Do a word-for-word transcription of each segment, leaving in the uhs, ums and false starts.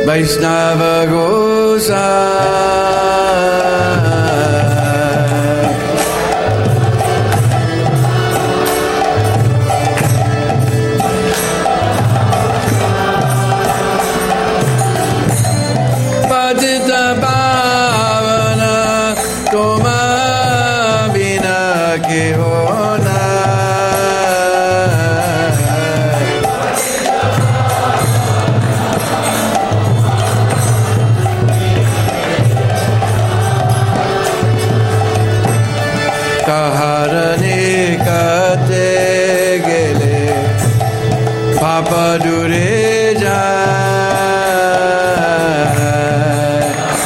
Vaishnava Gosai. Patita Pavana Toma Bina Kehona. Kaharane kate gele Papa dure jai.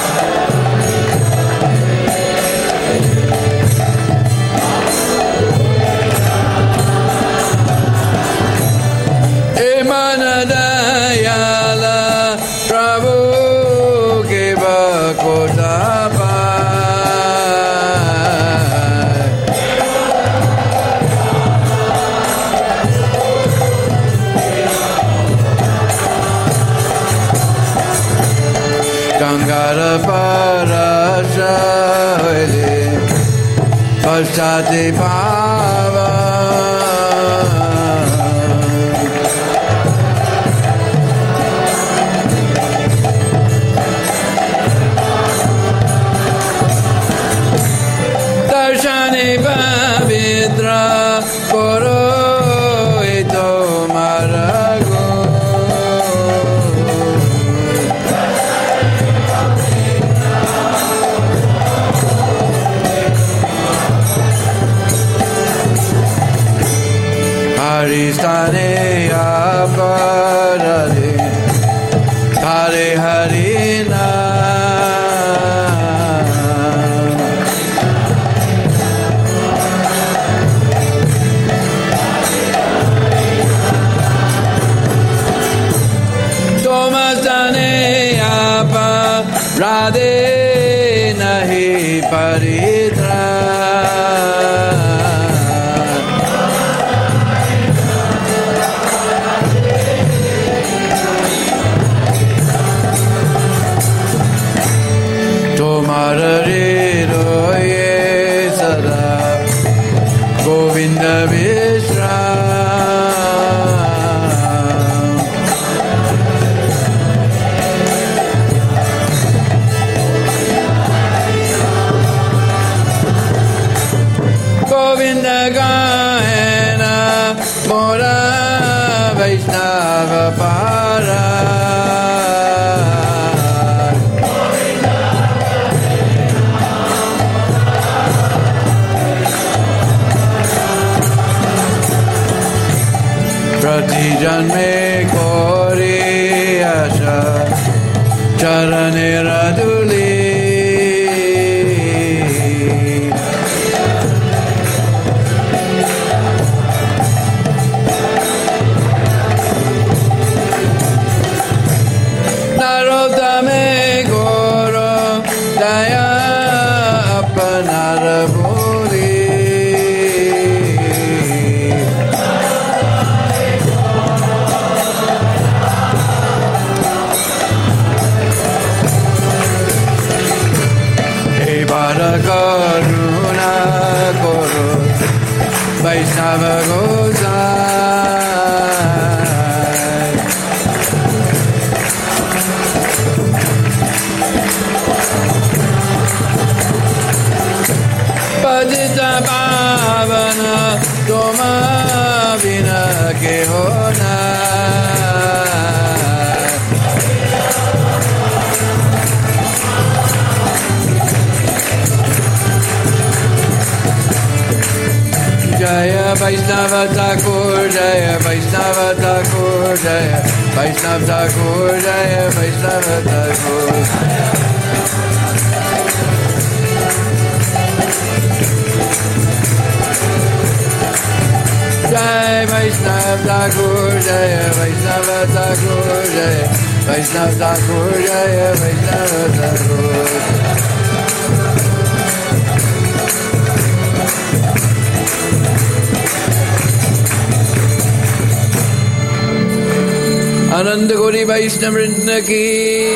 Emana dayala Prabhu ke bakotapa. Gangara parasha vele Pashchate bhava. Darshane pavitra koro eto marago. Haristane aparade Hare Harina. Tomastane aparade nahi paritra. Marare roye sada Govinda Vishram. Govinda Gaena Mora Vaishnava Para. Prati janme kori asha charane raduli. Narotame goro daya apanaraburi. Karuna koro Vaishnava Gosai. Patita Pavana Toma Bina Kehona. Jaya Vaishnava Thakur, Jaya Vaishnava Thakur, Jaya Vaishnava Thakur, Jaya Vaishnava Thakur. Jaya Vaishnava Thakur, Jaya Vaishnava Thakur, Jaya Vaishnava Thakur, Jaya Vaishnava Thakur. आनंद गौरी वैष्णव वृंद की।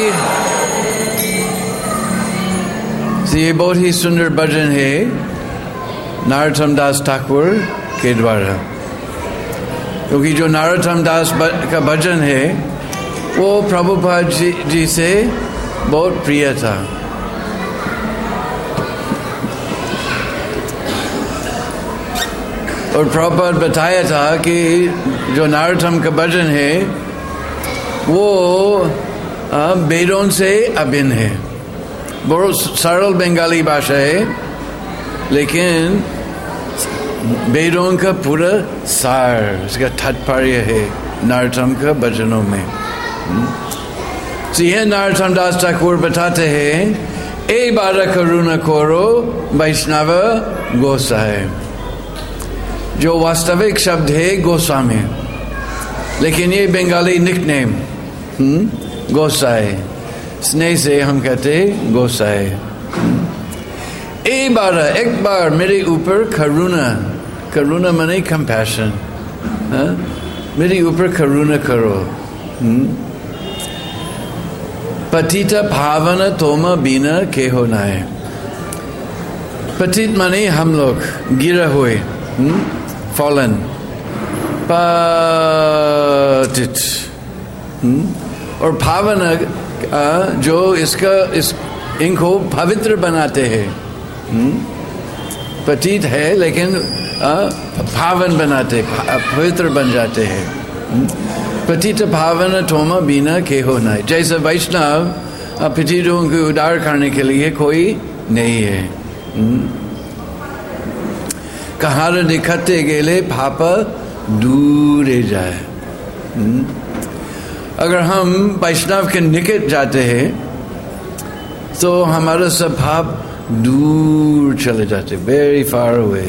ये बहुत ही सुंदर भजन है नरोत्तम दास ठाकुर के द्वारा, क्योंकि जो नरोत्तम दास का भजन है वो प्रभुपाद जी, जी से बहुत प्रिय था। और प्रभुपाद बताया था कि जो नरोत्तम का भजन है वो वेदों से अभिन्न है। बहुत सरल बंगाली भाषा है, लेकिन वेदों का पूरा सार, इसका तात्पर्य है नरोत्तम का भजनों में। तो यह नरोत्तम दास ठाकुर बताते हैं, ए बार करुणा करो वैष्णव गोसाई। जो वास्तविक शब्द है गोस्वामी, लेकिन ये बंगाली निकनेम गोसाई, स्नेह से हम कहते हैं गोसाई। एक बार एक बार मेरे ऊपर करुणा, करुणा माने कंपैशन, मेरे ऊपर करुणा करो। पतिता पावन तोमा बिना के हो नाय। पतित माने हम लोग गिरा हुए, फॉलन, पतित। और पावन जो इसका इस इनको पवित्र बनाते हैं। पतित है लेकिन पावन बनाते, पवित्र बन जाते हैं। पतित पावन तोमा बिना के हो नाय। जैसे वैष्णव पतितों को उद्धार करने के लिए कोई नहीं है। कहार दिखते गेले पापा दूर जाए। अगर हम वैष्णव के निकट जाते हैं तो हमारा सब पाप दूर चले जाते, वेरी फार अवे।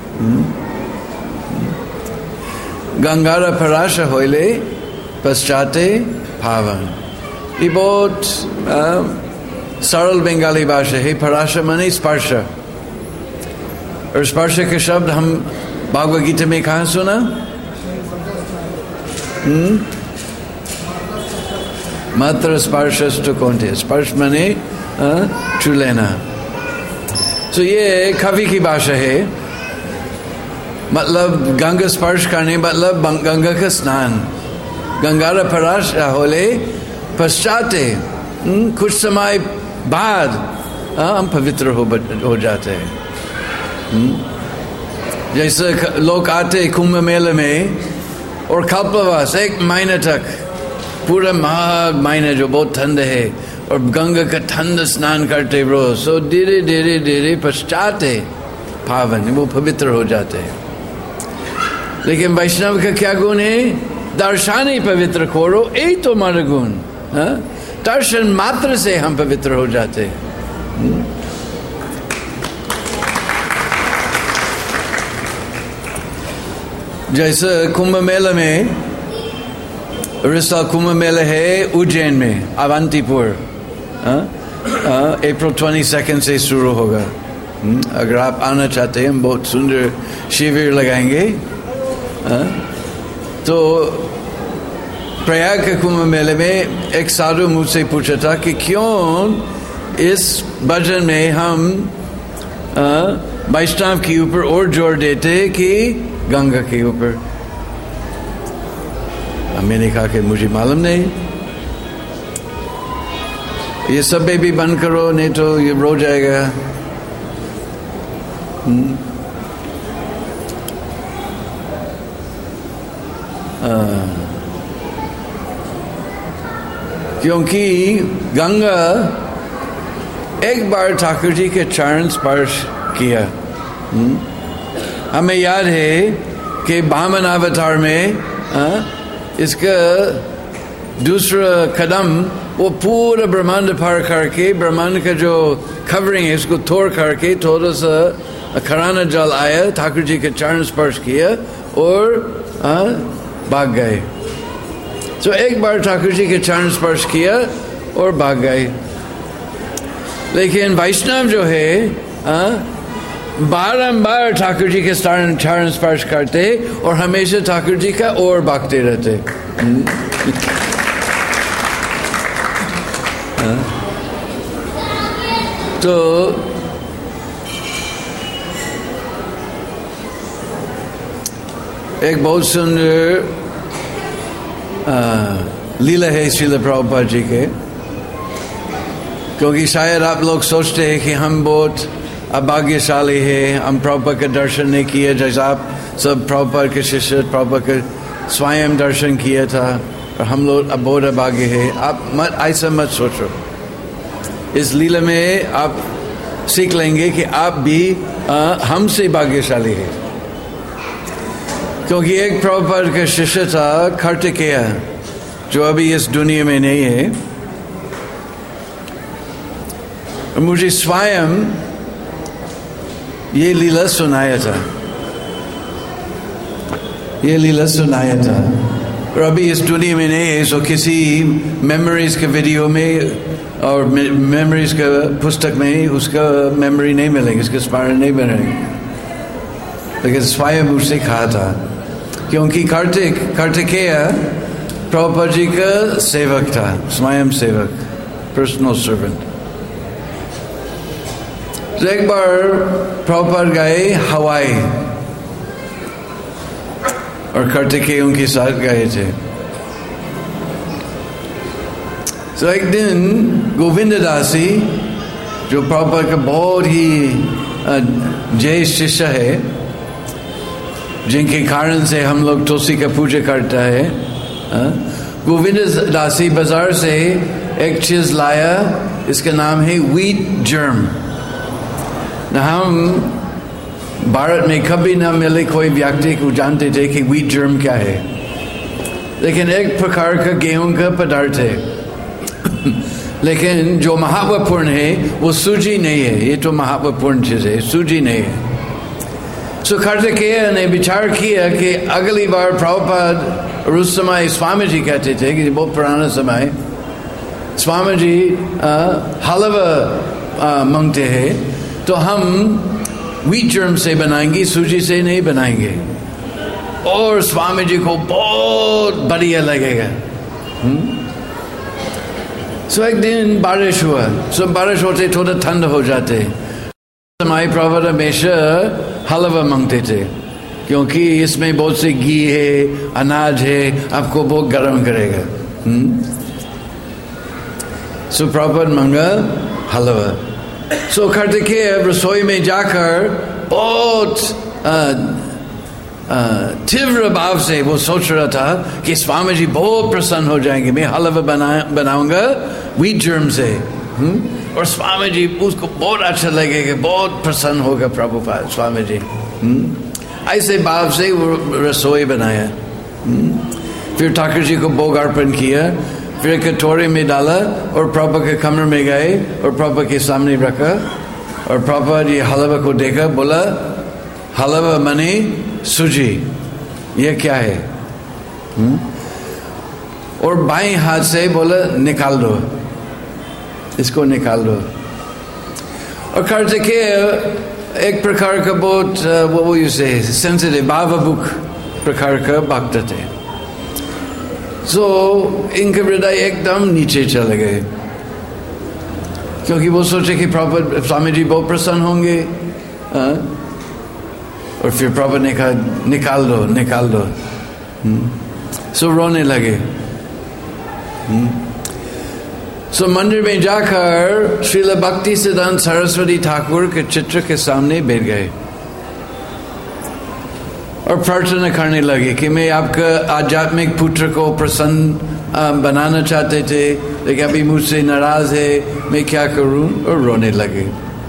गंगारा पराश होइले पश्चाते पावन। ये बहुत सरल बंगाली भाषा है। पराश माने स्पर्श, और स्पर्श के शब्द हम भागवत गीता में कहाँ सुना? हम्म मात्र स्पर्शस्तु कौन्ते। स्पर्श माने छू लेना। तो ये कवि की भाषा है, मतलब गंगा स्पर्श करने मतलब गंगा का स्नान। गंगारा पराश होले पश्चाते, कुछ समय बाद हम पवित्र हो हो जाते हैं। जैसे लोग आते कुंभ मेले में और कल्पवास एक महीने तक, पूरा माघ महीने जो बहुत ठंड है, और गंगा का ठंड स्नान करते रोज, सो धीरे धीरे धीरे पश्चात पावन, वो पवित्र हो जाते हैं। लेकिन वैष्णव का क्या गुण है? दर्शन पवित्र करो, यही तो हमारा गुण। दर्शन मात्र से हम पवित्र हो जाते हैं। जैसे कुंभ मेला में, रिसा कुंभ मेला है उज्जैन में, अवंतीपुर, अप्रैल ट्वेंटी सेकेंड से शुरू होगा। अगर आप आना चाहते हैं, हम बहुत सुंदर शिविर लगाएंगे। तो प्रयाग के कुंभ मेले में एक साधु मुझसे पूछा था कि क्यों इस भजन में हम वैष्णव के ऊपर और जोर देते कि गंगा के ऊपर। मैंने कहा कि मुझे मालूम नहीं, ये सब भी बंद करो, नहीं तो ये रो जाएगा। क्योंकि गंगा एक बार ठाकुर जी के चरण स्पर्श किया। हमें याद है कि वामन अवतार में आ, इसका दूसरा कदम वो पूरा ब्रह्मांड पार करके, ब्रह्मांड का जो कवरिंग है इसको तोड़ करके थोड़ा सा खराना जल आया, ठाकुर जी के चरण स्पर्श किया और आ, भाग गए। तो एक बार ठाकुर जी के चरण स्पर्श किया और भाग गए। लेकिन वैष्णव जो है आ, बारंबार ठाकुर जी के चरण स्पर्श करते और हमेशा ठाकुर जी का और भागते रहते। तो एक बहुत सुंदर लीला है श्रील प्रभुपाद जी के, क्योंकि शायद आप लोग सोचते हैं कि हम बहुत अभाग्यशाली है, हम प्रभुपाद के दर्शन नहीं किए, जैसा आप सब प्रभुपाद के शिष्य प्रभुपाद के स्वयं दर्शन किया था और हम लोग अब बहुत अभाग्य है। आप मत ऐसा मत सोचो। इस लीला में आप सीख लेंगे कि आप भी हमसे भाग्यशाली है, क्योंकि एक प्रभुपाद का शिष्य था कार्तिकेय, जो अभी इस दुनिया में नहीं है। मुझे स्वयं ये लीला सुनाया था, ये लीला सुनाया था और अभी इस दुनिया में नहीं है। सो किसी मेमोरीज के वीडियो में और मेमोरीज का पुस्तक में उसका मेमोरी नहीं मिलेगा, इसके स्मरण नहीं बनेगा, लेकिन स्वयं उससे कहा था, क्योंकि कार्तिक कार्तिकेय प्रभुपाद जी का सेवक था, स्वयं सेवक, पर्सनल सर्वेंट। तो एक बार प्रभुपाद गए हवाई और कार्तिकेय उनके साथ गए थे। तो एक दिन गोविंद दासी, जो प्रभुपाद का बहुत ही जय शिष्य है, जिनके कारण से हम लोग तुलसी का पूजा करता है, गोविंद दासी बाजार से एक चीज लाया, इसका नाम है व्हीट जर्म। हम भारत में कभी ना मिले कोई व्यक्ति को जानते थे कि व्हीट जर्म क्या है, लेकिन एक प्रकार का गेहूं का पदार्थ है। लेकिन जो महत्वपूर्ण है वो सूजी नहीं है, ये तो महत्वपूर्ण चीज है, सूजी नहीं है। सो कार्तिकेय ने विचार किया कि अगली बार प्रभुपाद, और उस समय स्वामी जी कहते थे कि बहुत पुराना समय, स्वामी जी हलवा मांगते हैं तो हम व्हीट जर्म से बनाएंगे, सूजी से नहीं बनाएंगे, और स्वामी जी को बहुत बढ़िया लगेगा। सो एक दिन बारिश हुआ, सो बारिश होते थोड़ा ठंड हो जाते, समय प्रभुपाद हमेशा हलवा मांगते थे, क्योंकि इसमें बहुत से घी है, अनाज है, आपको बहुत गर्म करेगा। सो प्रभुपाद मांगा हलवा। सो कार्तिकेय रसोई में जाकर बहुत तीव्र भाव से वो सोच रहा था कि स्वामी जी बहुत प्रसन्न हो जाएंगे, मैं हलवा बना बनाऊंगा व्हीट जर्म से, हुँ? और स्वामी जी उसको बहुत अच्छा लगेगा, बहुत प्रसन्न होगा प्रभुपाद स्वामी जी। ऐसे भाव से वो रसोई बनाया। फिर ठाकुर जी को भोग अर्पण किया, फिर कटोरे में डाला और प्रभुपाद के कमरे में गए और प्रभुपाद के सामने रखा, और प्रभुपाद ये हलवा को देखा, बोला हलवा माने सूजी, ये क्या है? हुँ? और बाएं हाथ से बोला निकाल दो, इसको निकाल दो। और कार्तिकेय एक प्रकार का बहुत वो से सेंसिटिव भावुक प्रकार का भक्त थे। सो इनके हृदय एकदम नीचे चले गए, क्योंकि वो सोचे कि प्रभुपाद स्वामी जी बहुत प्रसन्न होंगे। आ? और फिर प्रभुपाद ने कहा निकाल दो निकाल दो। सो रोने लगे। सो मंदिर में जाकर श्रील भक्ति सिद्धांत सरस्वती ठाकुर के चित्र के सामने बैठ गए और प्रार्थना करने लगे कि मैं आपका आध्यात्मिक पुत्र को प्रसन्न बनाना चाहते थे, लेकिन अभी मुझसे नाराज है, मैं क्या करूं? और रोने लगे।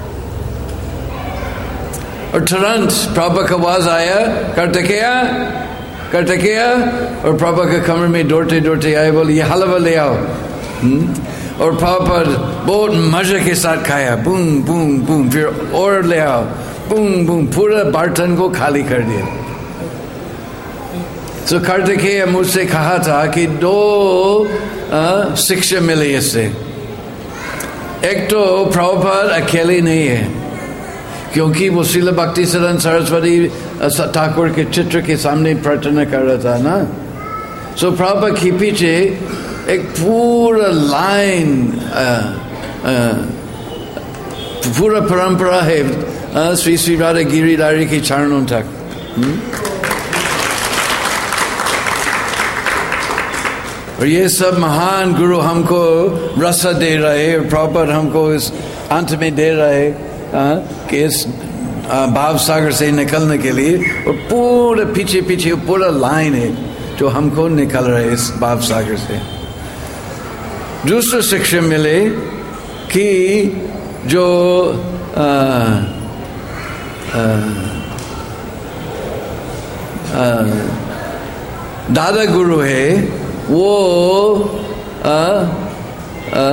और तुरंत प्रभुपाद का आवाज आया, कार्तिकेय कार्तिकेय, और प्रभुपाद के कमरे में दौड़ते दौड़ते आए, बोले ये हलवा ले आओ। और प्रभुपाद बहुत मजे के साथ खाया, बूम बूम बूम, फिर और ले आओ, बूम बूम, पूरा बर्तन को खाली कर दिया। तो कार्तिकेय मुझसे कहा था कि दो आ, शिक्षा मिली इससे। एक तो प्रभुपाद अकेले नहीं है, क्योंकि वो श्रील भक्ति सिद्धांत सरस्वती ठाकुर के चित्र के सामने प्रार्थना कर रहा था ना। सो प्रभुपाद के पीछे एक पूरा लाइन पूरा परंपरा है श्री श्री राधा गिरिधारी के चरणों तक। और ये सब महान गुरु हमको रस दे रहे और प्रॉपर हमको इस अंत में दे रहे कि इस भाव सागर से निकलने के लिए। और पूरे पीछे पीछे पूरा लाइन है जो हमको निकल रहे इस भाव सागर से। दूसरा शिक्षा मिले कि जो आ, आ, आ, दादा गुरु है वो आ, आ,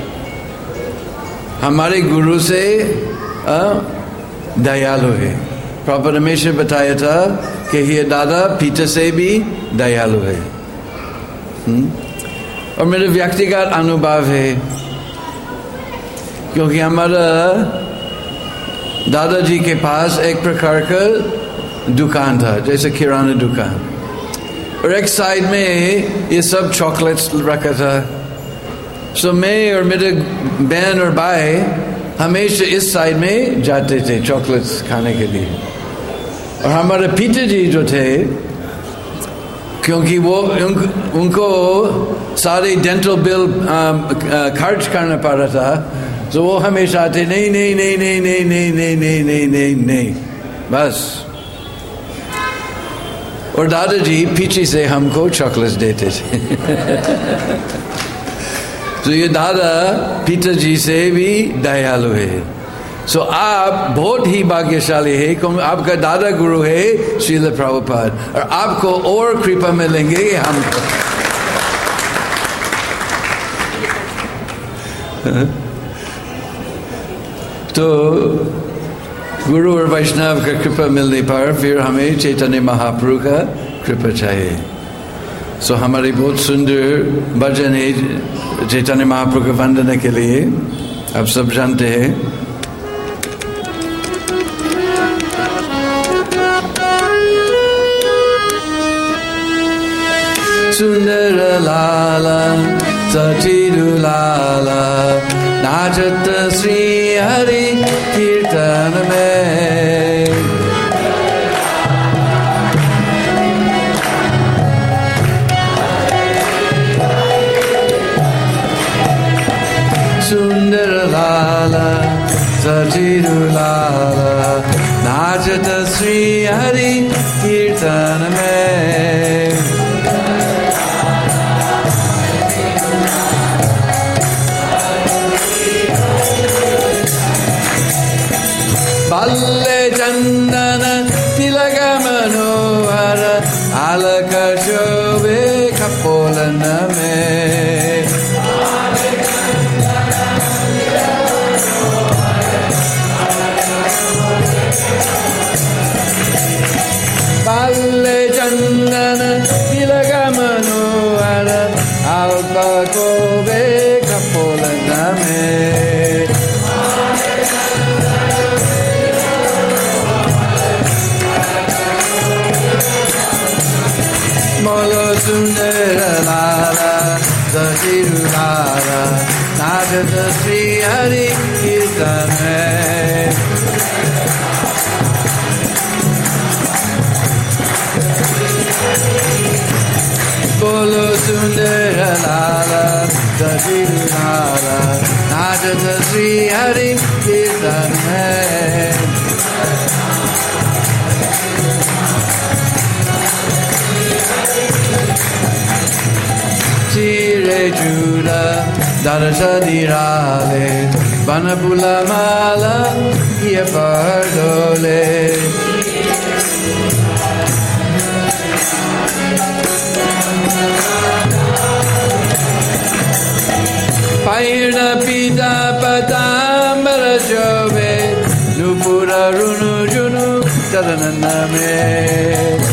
हमारे गुरु से आ, दयालु है। प्रभु हमेशा बताया था कि ये दादा पिता से भी दयालु है। हुँ? और मेरे व्यक्तिगत अनुभव है क्योंकि हमारा दादाजी के पास एक प्रकार का दुकान था, जैसे किराना दुकान, और एक साइड में ये सब चॉकलेट्स रखा था। सो मैं और मेरे बहन और भाई हमेशा इस साइड में जाते थे चॉकलेट्स खाने के लिए। और हमारे पिताजी जो थे, क्योंकि वो उन, उनको सारे डेंटल बिल खर्च करना पड़ रहा था, तो वो हमेशा आते नहीं नहीं नहीं नहीं नहीं नहीं नहीं नहीं नहीं नहीं नहीं बस। और दादाजी पीछे से हमको चॉकलेट्स देते थे। तो ये दादा पिताजी से भी दयालु है। सो आप बहुत ही भाग्यशाली है क्योंकि आपका दादा गुरु है श्रील प्रभुपाद, और आपको और कृपा मिलेंगे हमको। तो गुरु और वैष्णव का कृपा मिलने पर फिर हमें चैतन्य महाप्रभु का कृपा चाहिए। सो हमारी बहुत सुंदर भजन है चैतन्य महाप्रभु को वंदना के लिए, आप सब जानते हैं। सुंदर लाला सचिदु लाला नाचत श्री हरि कीर्तन में। सुंदर लाला सचिदु लाला नाचत श्री हरि कीर्तन में। बल्ले चंदन तिलक मनोहर अलक शोभे कपोलन में। बल्ले चंदन तिलक मनोहर अलक शोभे कपोलन में। बोलो सुंदर लाला सचिदु लाला नाचत श्री हरि कीर्तन में। बोलो सुंदर लाला सचिदु लाला नाचत श्री हरि कीर्तन में। चिरे चूड़ा दर्शनी राले बनपुला माला ये परडोले। पैण पीता पतांबर शोभे नुपुरा रुनु जुनु चरणन में।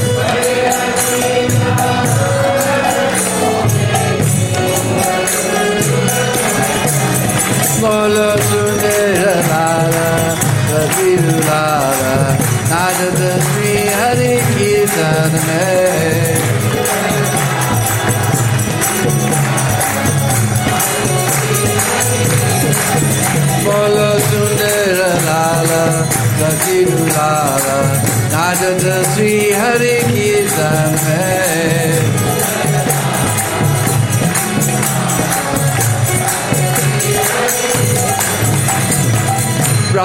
बोलो सुंदर लाला सचिदु लाला नाचत श्री हरि कीर्तन में।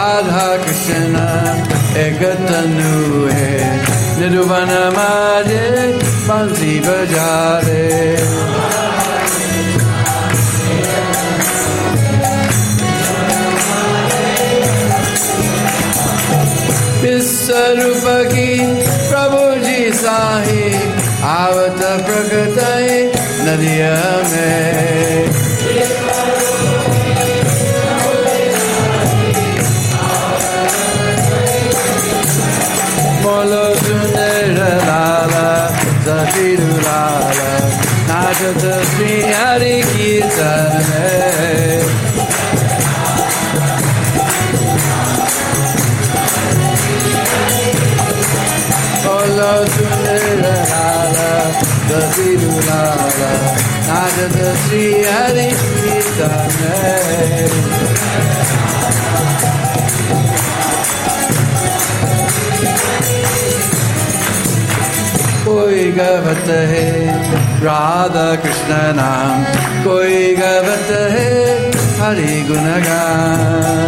राधा कृष्ण एक तनु है, निरुवन माजे बंसी बजा रे। विश्वरूप की प्रभु जी साही आवत प्रकट नदिया में। बोलो सुंदर लाला सती लाला नाचत श्री हरि कीर्तन में। बोलो सुंदर लाला सती लाला नाचत श्री हरि कीर्तन में। कोई गावत है राधा कृष्ण नाम, कोई गावत है हरि गुणगान।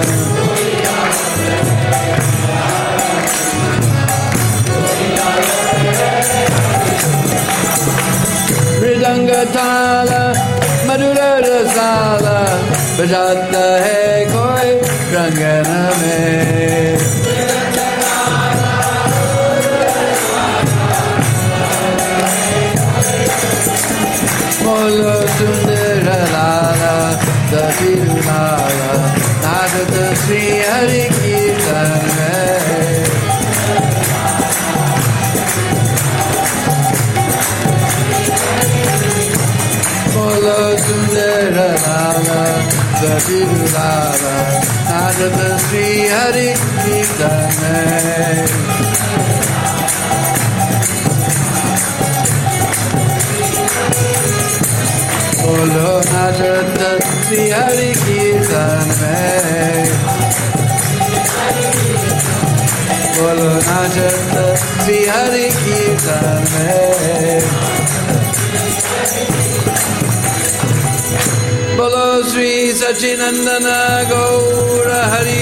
मृदंग ताल मधुर रसाला बजाता है कोई रंगन में। बोलो सुंदर लाला सती लाला नाचत श्री हरि कीर्तन में। बोलो सुंदर लाला सती लाला नाचत श्री हरि कीर्तन में। बोलो नाचत श्री हरि कीर्तन में। बोलो नाचत श्री हरि कीर्तन में। बोलो श्री सच्चिदानंद गौर हरि।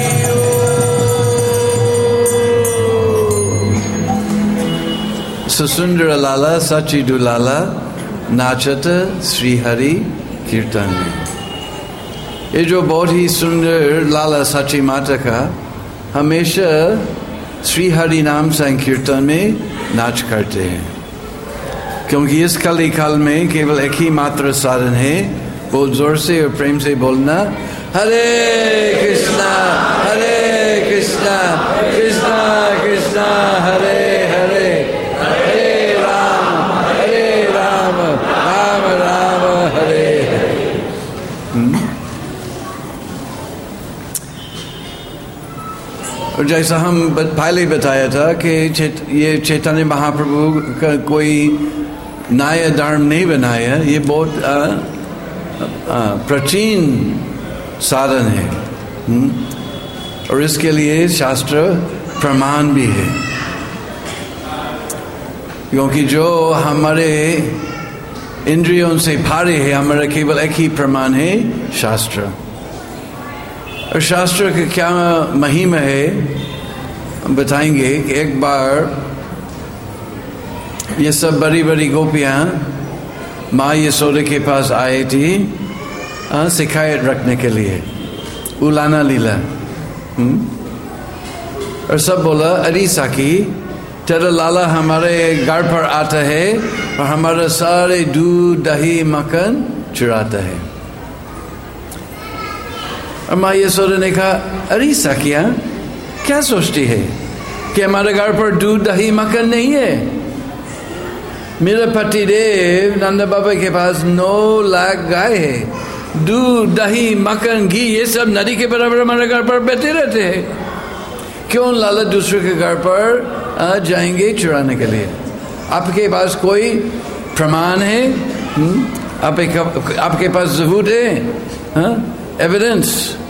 सुंदर लाला सच्ची दुलाला नाचत श्री हरि कीर्तन में। ये जो बहुत ही सुंदर लाला सची माता का हमेशा श्री हरि नाम संकीर्तन में नाच करते हैं, क्योंकि इस कली काल में केवल एक ही मात्र साधन है, बहुत जोर से और प्रेम से बोलना हरे कृष्णा हरे कृष्णा कृष्णा कृष्णा हरे हरे, हरे राम हरे राम राम राम हरे हरे। और जैसा हम पहले बताया था कि चेत, ये चैतन्य महाप्रभु का कोई नया धर्म नहीं बनाया, ये बहुत प्राचीन साधन है और इसके लिए शास्त्र प्रमाण भी है, क्योंकि जो हमारे इंद्रियों से भारी है हमारा केवल एक ही प्रमाण है शास्त्र। और शास्त्र का क्या महिमा है हम बताएंगे कि एक बार ये सब बड़ी बड़ी गोपियां माँ यशोदा के पास आई थी शिकायत रखने के लिए, उलाना लीला। और सब बोला अरे साकी तेरा लाला हमारे घर पर आता है और हमारा सारे दूध दही मक्खन चुराता है। और माँ यशोदा ने कहा अरे साकिया क्या सोचती है कि हमारे घर पर दूध दही मक्खन नहीं है? मेरे पति देव नंद बाबा के पास नौ लाख गाय है, दूध दही मक्खन घी ये सब नदी के बराबर हमारे घर पर बहते रहते हैं, क्यों लाला दूसरे के घर पर आ जाएंगे चुराने के लिए? आपके पास कोई प्रमाण है? आपके आपके पास सबूत है, एविडेंस?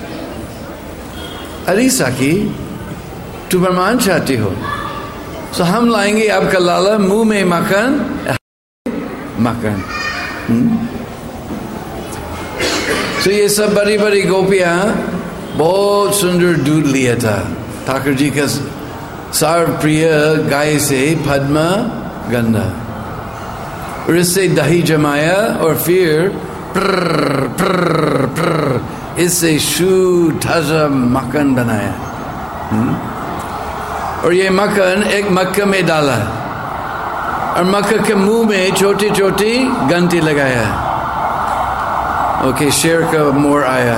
अरे साकी तू प्रमाण चाहती हो तो हम लाएंगे आपका लाला मुंह में मक्खन मक्खन। तो ये सब बड़ी बड़ी गोपियां बहुत सुंदर दूध लिया था ठाकुर जी का सर्व प्रिय गाय से पद्मा गंधा, और इससे दही जमाया और फिर प्र प्र प्र इससे शुद्ध ताजा मक्खन बनाया। हुँ? और ये मक्खन एक मक्का में डाला और मक्का के मुंह में छोटी छोटी घंटी लगाया। ओके, शेर का मोर आया।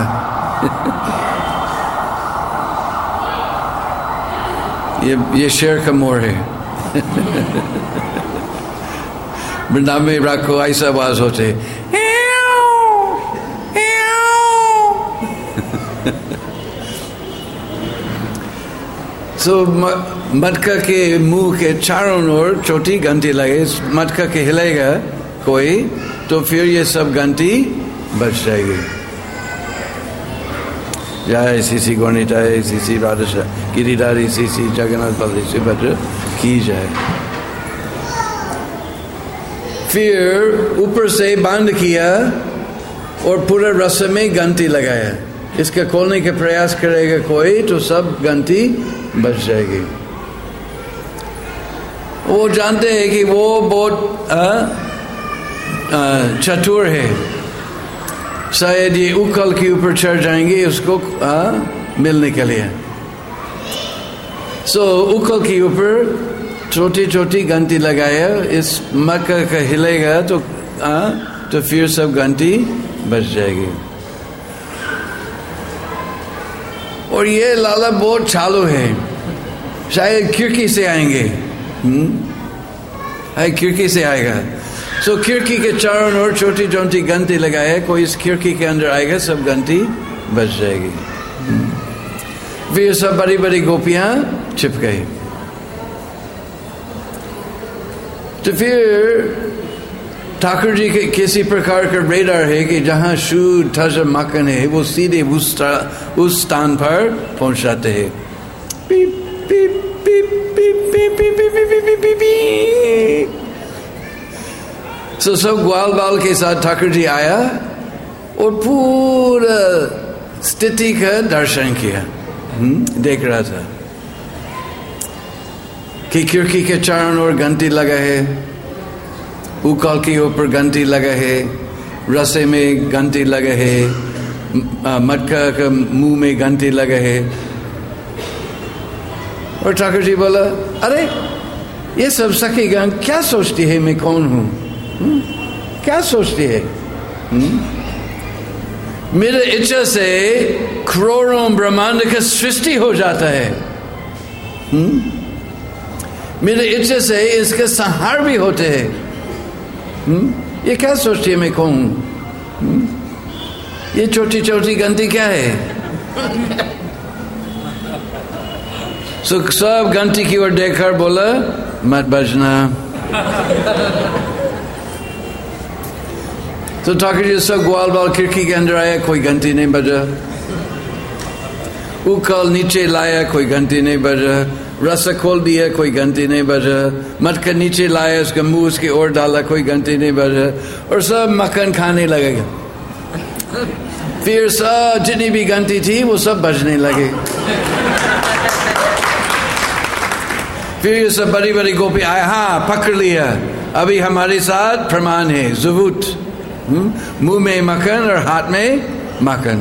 ये ये शेर का मोर है। वृंदावन में रखो ऐसा आवाज होते। सो मटका के मुंह के चारों ओर छोटी घंटी लगे, मटका के हिलेगा कोई तो फिर ये सब घंटी बच जाएगी। जय श्री श्री गौनिताय श्री श्री राधा गिरिधारी श्री श्री जगन्नाथ बलदेव सुभद्रा की जाए। फिर ऊपर से बंद किया और पूरा रस में घंटी लगाया। इसका खोलने के प्रयास करेगा कोई तो सब घंटी बच जाएगी। वो जानते हैं कि वो बहुत चतुर है, शायद ये उकल के ऊपर चढ़ जाएंगे उसको आ, मिलने के लिए। सो so, उकल के ऊपर छोटी छोटी घंटी लगाया, इस मक्का का हिलेगा तो आ, तो फिर सब घंटी बच जाएगी। और ये लाला बहुत चालू है, शायद खिड़की से आएंगे। हम्म खिड़की से आएगा। सो so, खिड़की के चारों ओर छोटी छोटी घंटी लगाए, कोई इस खिड़की के अंदर आएगा सब घंटी बच जाएगी। फिर सब बड़ी बड़ी गोपियां छिप गई। तो फिर ठाकुर जी के किसी प्रकार का रेडार है कि जहां शुद्ध ताजा मक्खन है वो सीधे उस उस स्थान पर पहुंचाते हैं। सो सब ग्वाल बाल के साथ ठाकुर जी आया और पूरा स्थिति का दर्शन किया। देख रहा था कि खिड़की के चारों ओर घंटी लगा है, उकाल के ऊपर घंटी लगा है, रसे में घंटी लगा है, मटका का मुंह में घंटी लगा है। और ठाकुर जी बोला, अरे ये सब सखी गण क्या सोचती है मैं कौन हूं? हुँ? क्या सोचती है? हुँ? मेरे इच्छा से करोड़ों ब्रह्मांड का सृष्टि हो जाता है। हुँ? मेरे इच्छा से इसके संहार भी होते हैं। हुँ? ये क्या सोचती है मैं कौन हूं? ये छोटी छोटी घंटी क्या है? सो सब घंटी की ओर देखकर बोला, मत बजना। तो ठाकुर जी सब ग्वाल बाल खिड़की के अंदर आया, कोई घंटी नहीं बजा। उकल नीचे लाया, कोई घंटी नहीं बजा। रस खोल दिया, कोई घंटी नहीं बजा। मटका नीचे लाया, उसका मुंह उसकी ओर डाला, कोई घंटी नहीं बजा। और सब मक्खन खाने लगेगा। फिर सब जितनी भी घंटी थी वो सब बजने लगे। फिर सब बड़ी बड़ी गोपी आए, हाँ पकड़ लिया, अभी हमारे साथ प्रमाण है, जुबूत। मुंह में मक्खन और हाथ में मक्खन।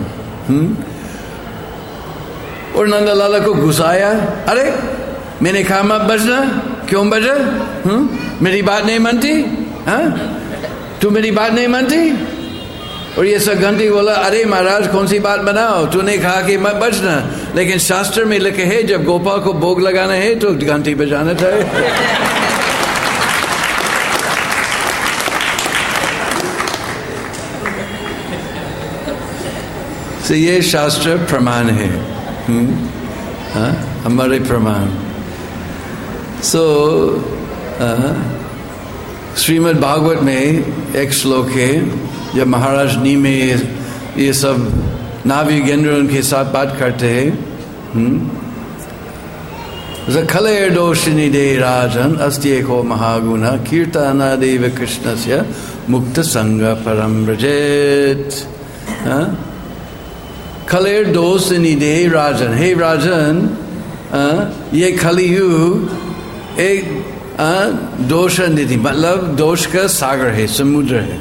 और नंदा लाला को घुसाया, अरे मैंने कहा मत बजना, क्यों बजा? मेरी बात नहीं मानती? हाँ तू मेरी बात नहीं मानती? और ये सब घंटी बोला, अरे महाराज कौन सी बात बनाओ, तूने कहा कि मत बजना, लेकिन शास्त्र में लिखे है जब गोपाल को भोग लगाना है तो घंटी बजाना चाहिए। तो ये शास्त्र प्रमाण है, हाँ हमारे प्रमाण। सो श्रीमद् भागवत में एक श्लोक है, जब महाराज नी में ये सब नाविगेंद्र उनके साथ बात करते हैं, खले दोषिनी दे राजन अस्ति एको महागुण कीर्तना देव कृष्णस्य मुक्त संग परम व्रजेत। खलेर दोष निधे राजन, हे राजन ये कलियुग एक दोष निधि मतलब दोष का सागर है, समुद्र है।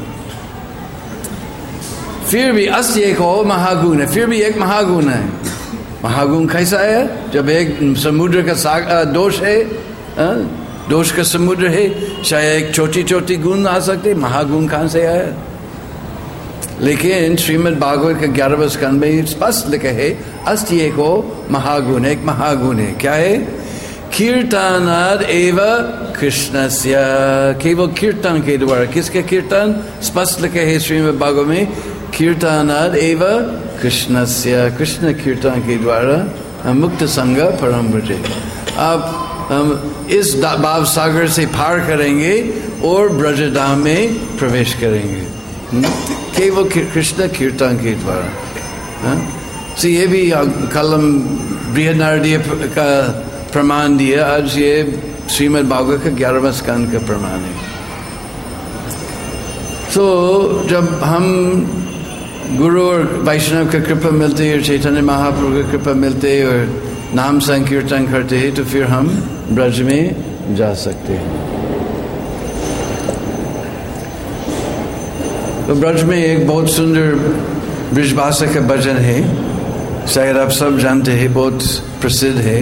फिर भी अस्त एक और महागुण है, फिर भी एक महागुण है। महागुण कैसा है? जब एक समुद्र का सागर दोष है, दोष का समुद्र है, शायद एक छोटी छोटी गुण आ सकते, महागुण कहां से आया? लेकिन श्रीमद् भागवत के ग्यारहवें स्कंद में स्पष्ट लिखा है अस्त एक और महागुण, एक महागुण है। क्या है? कीर्तनाद एव कृष्णस्य, केवल कीर्तन के द्वारा। किसके कीर्तन? स्पष्ट लिखे है श्रीमद् भागवत में, कीर्तनाद एव कृष्णस्य, कृष्ण कीर्तन के द्वारा हम मुक्त संग परम व्रजे। अब हम इस भाव सागर से पार करेंगे और ब्रजधाम में प्रवेश करेंगे केवल कृष्ण कीर्तन के द्वारा। तो ये भी कल हम बृहदारण्यक का प्रमाण दिया, आज ये श्रीमद् भागवत का ग्यारहवां स्कंद का प्रमाण है। तो जब हम गुरु और वैष्णव का कृपा मिलते है, चैतन्य महाप्रभु का कृपा मिलते है और नाम संकीर्तन करते हैं, तो फिर हम ब्रज में जा सकते हैं। तो ब्रज में एक बहुत सुंदर ब्रजभाषा का भजन है, शायद आप सब जानते हैं, बहुत प्रसिद्ध है।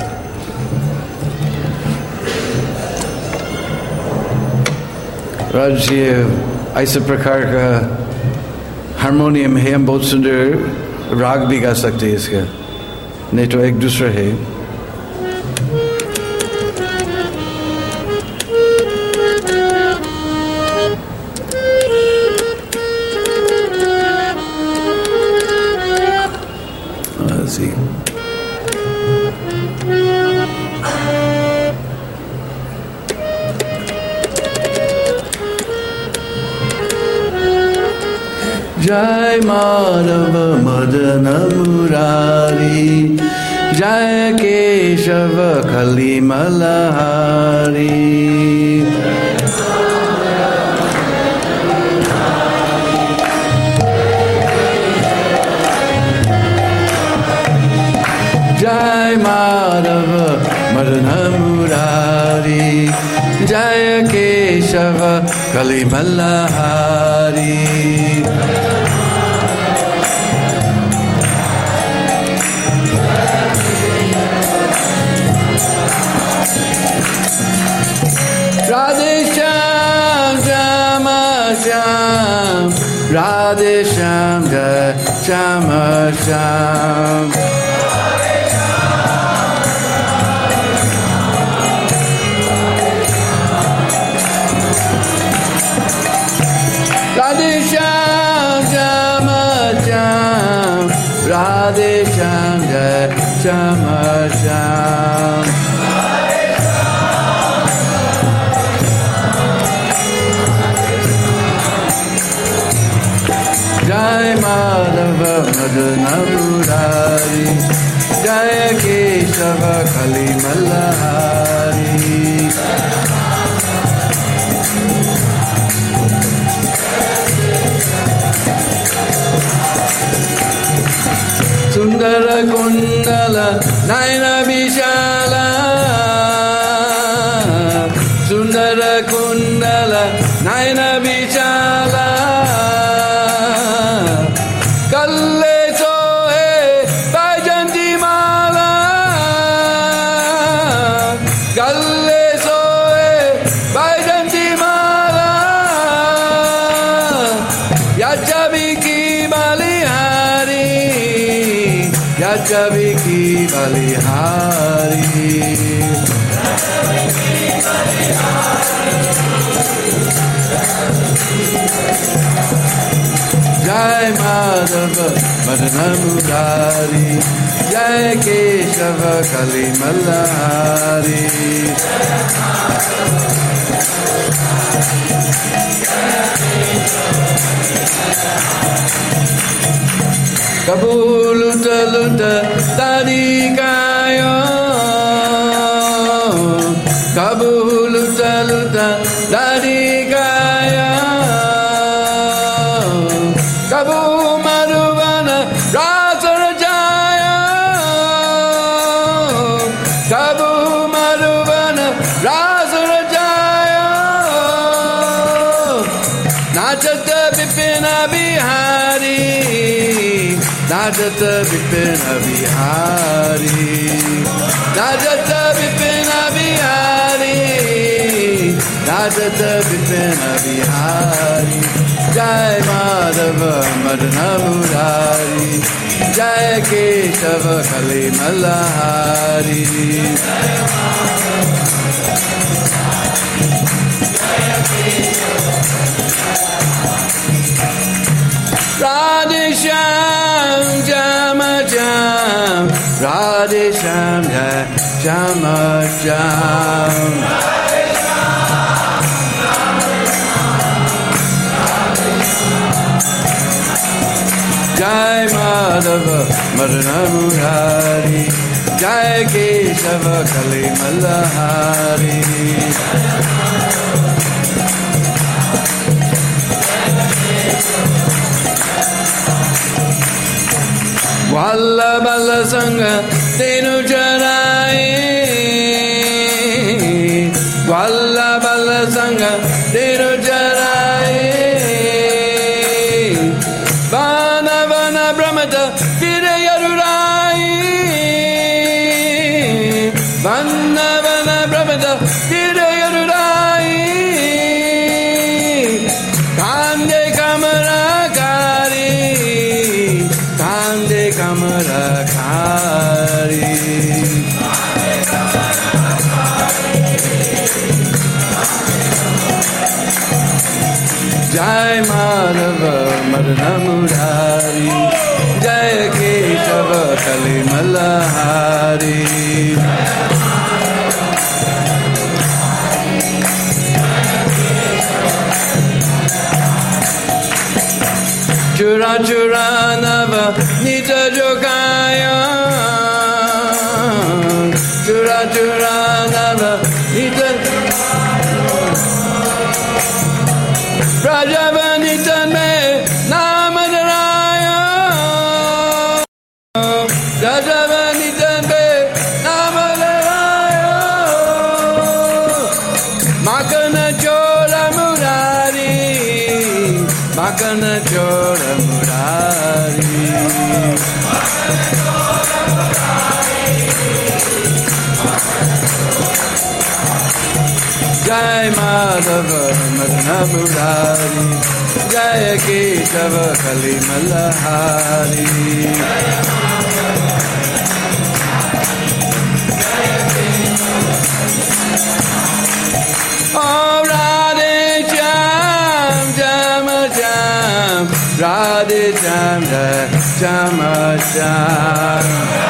ब्रज ये ऐसे प्रकार का हारमोनियम है, हम बहुत सुंदर राग भी गा सकते हैं इसका, नहीं तो एक दूसरा है। जय माधव मदन मुरारी, जय केशव कली मलहारी। जय माधव मदन मुरारी, जय केशव कली मलहारी। राधे श्याम श्याम श्याम, राधे श्याम श्याम श्याम। राधे श्याम श्याम श्याम, राधे श्याम श्याम श्याम। जय माधव मदन मुरारी, जय केशव कली मलहारी। सुंदर कुंडल नयन विशाला, सुंदर कुंडल नयन विशाला। कल्ले सोहे बैजंती माला, कल्ले सोहे बैजंती माला। याचवी की बलिहारी, याचवी की बलिहारी। जय माधव मदन मुरारी, जय केशव कली मलहारी। कबू लुट लुट दादी कायो, कबू लुट लुट दादी कायो। कबू मरुवन रासर राजत विपिन बिहारी राजत विपिन बिहारी राजत विपिन बिहारी जय माधव मदन मुरारी जय केशव कली Malhari Radhe Shyam Jama Jam Radhe Shyam Jama Jam Jai Madhava Madana Murari Jai Keshava Kali Mallahari Valla Balla Sangha Tenu Jarai Valla Balla Sangha Tenu Jarai Vana Vana Brahmata Vira Yarurai Vana Vana Brahmata Vira Yarurai Kande Kamara Kari Kande Kamara Kari Jai Madhava Madana Murari Jai Keshava Kali Mallahari Chura Chura Nava Nita Jokaya Chura Chura Nava Nita Rajavanitan Me Namanaraya Rajavanitan Me Namanaraya Makana Chora Murari Makana Chora Murari Jai Madhava Madana Murari Jai Keshava Kali Mallahari Oh Radhe Shyam Jama Jam Radhe Shyam Jama Jam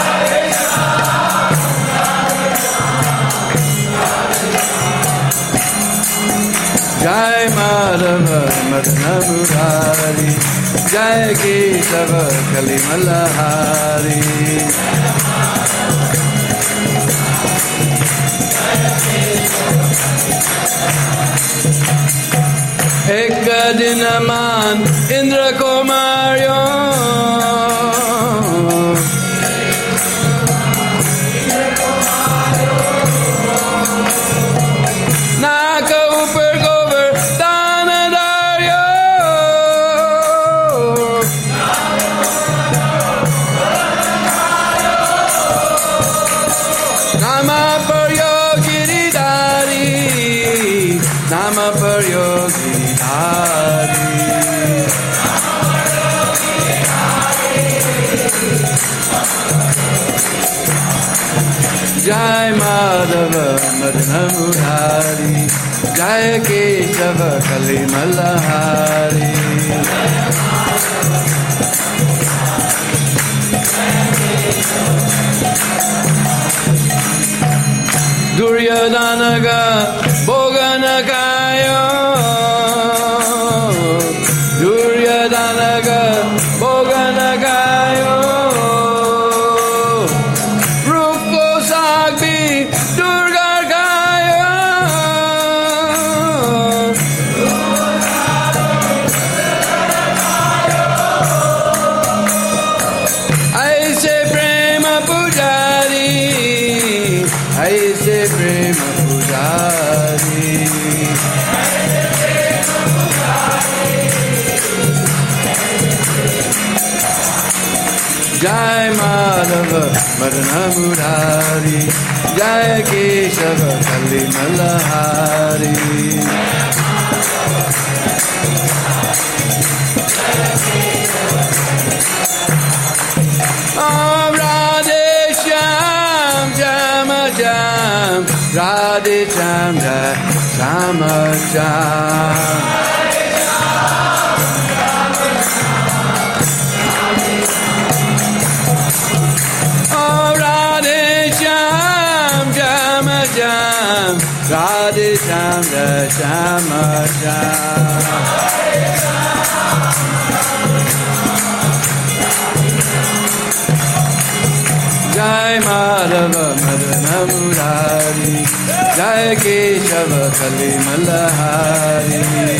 Jai Madhava Madana Murari Jai Keshava Kali Mallahari Ek Dinaman Indra Kumaryo Naka Upar Gover Danadaryo Nama Paryo Giridhari Nama Paryo Giridhari Jai Madhava Madana Murari Jai Keshava Kali Mallahari Duryodhanaga Bhoganakayo Duryodhanaga Bhoganakayo Ruko Sagbi Durgarkayo Aise Prema Pujari Aise Prema Pujari जय माधव मदन मुरारी, जय केशव कली Malhari. Om Radhe Shyam Jam Jam, Radhe Shyam Jam Jam। Om Radhe Shyam Jam Jam, Radhe Shyam Jam Jam। जय माधव मदन मुरारी, जय केशव कली मलहारी।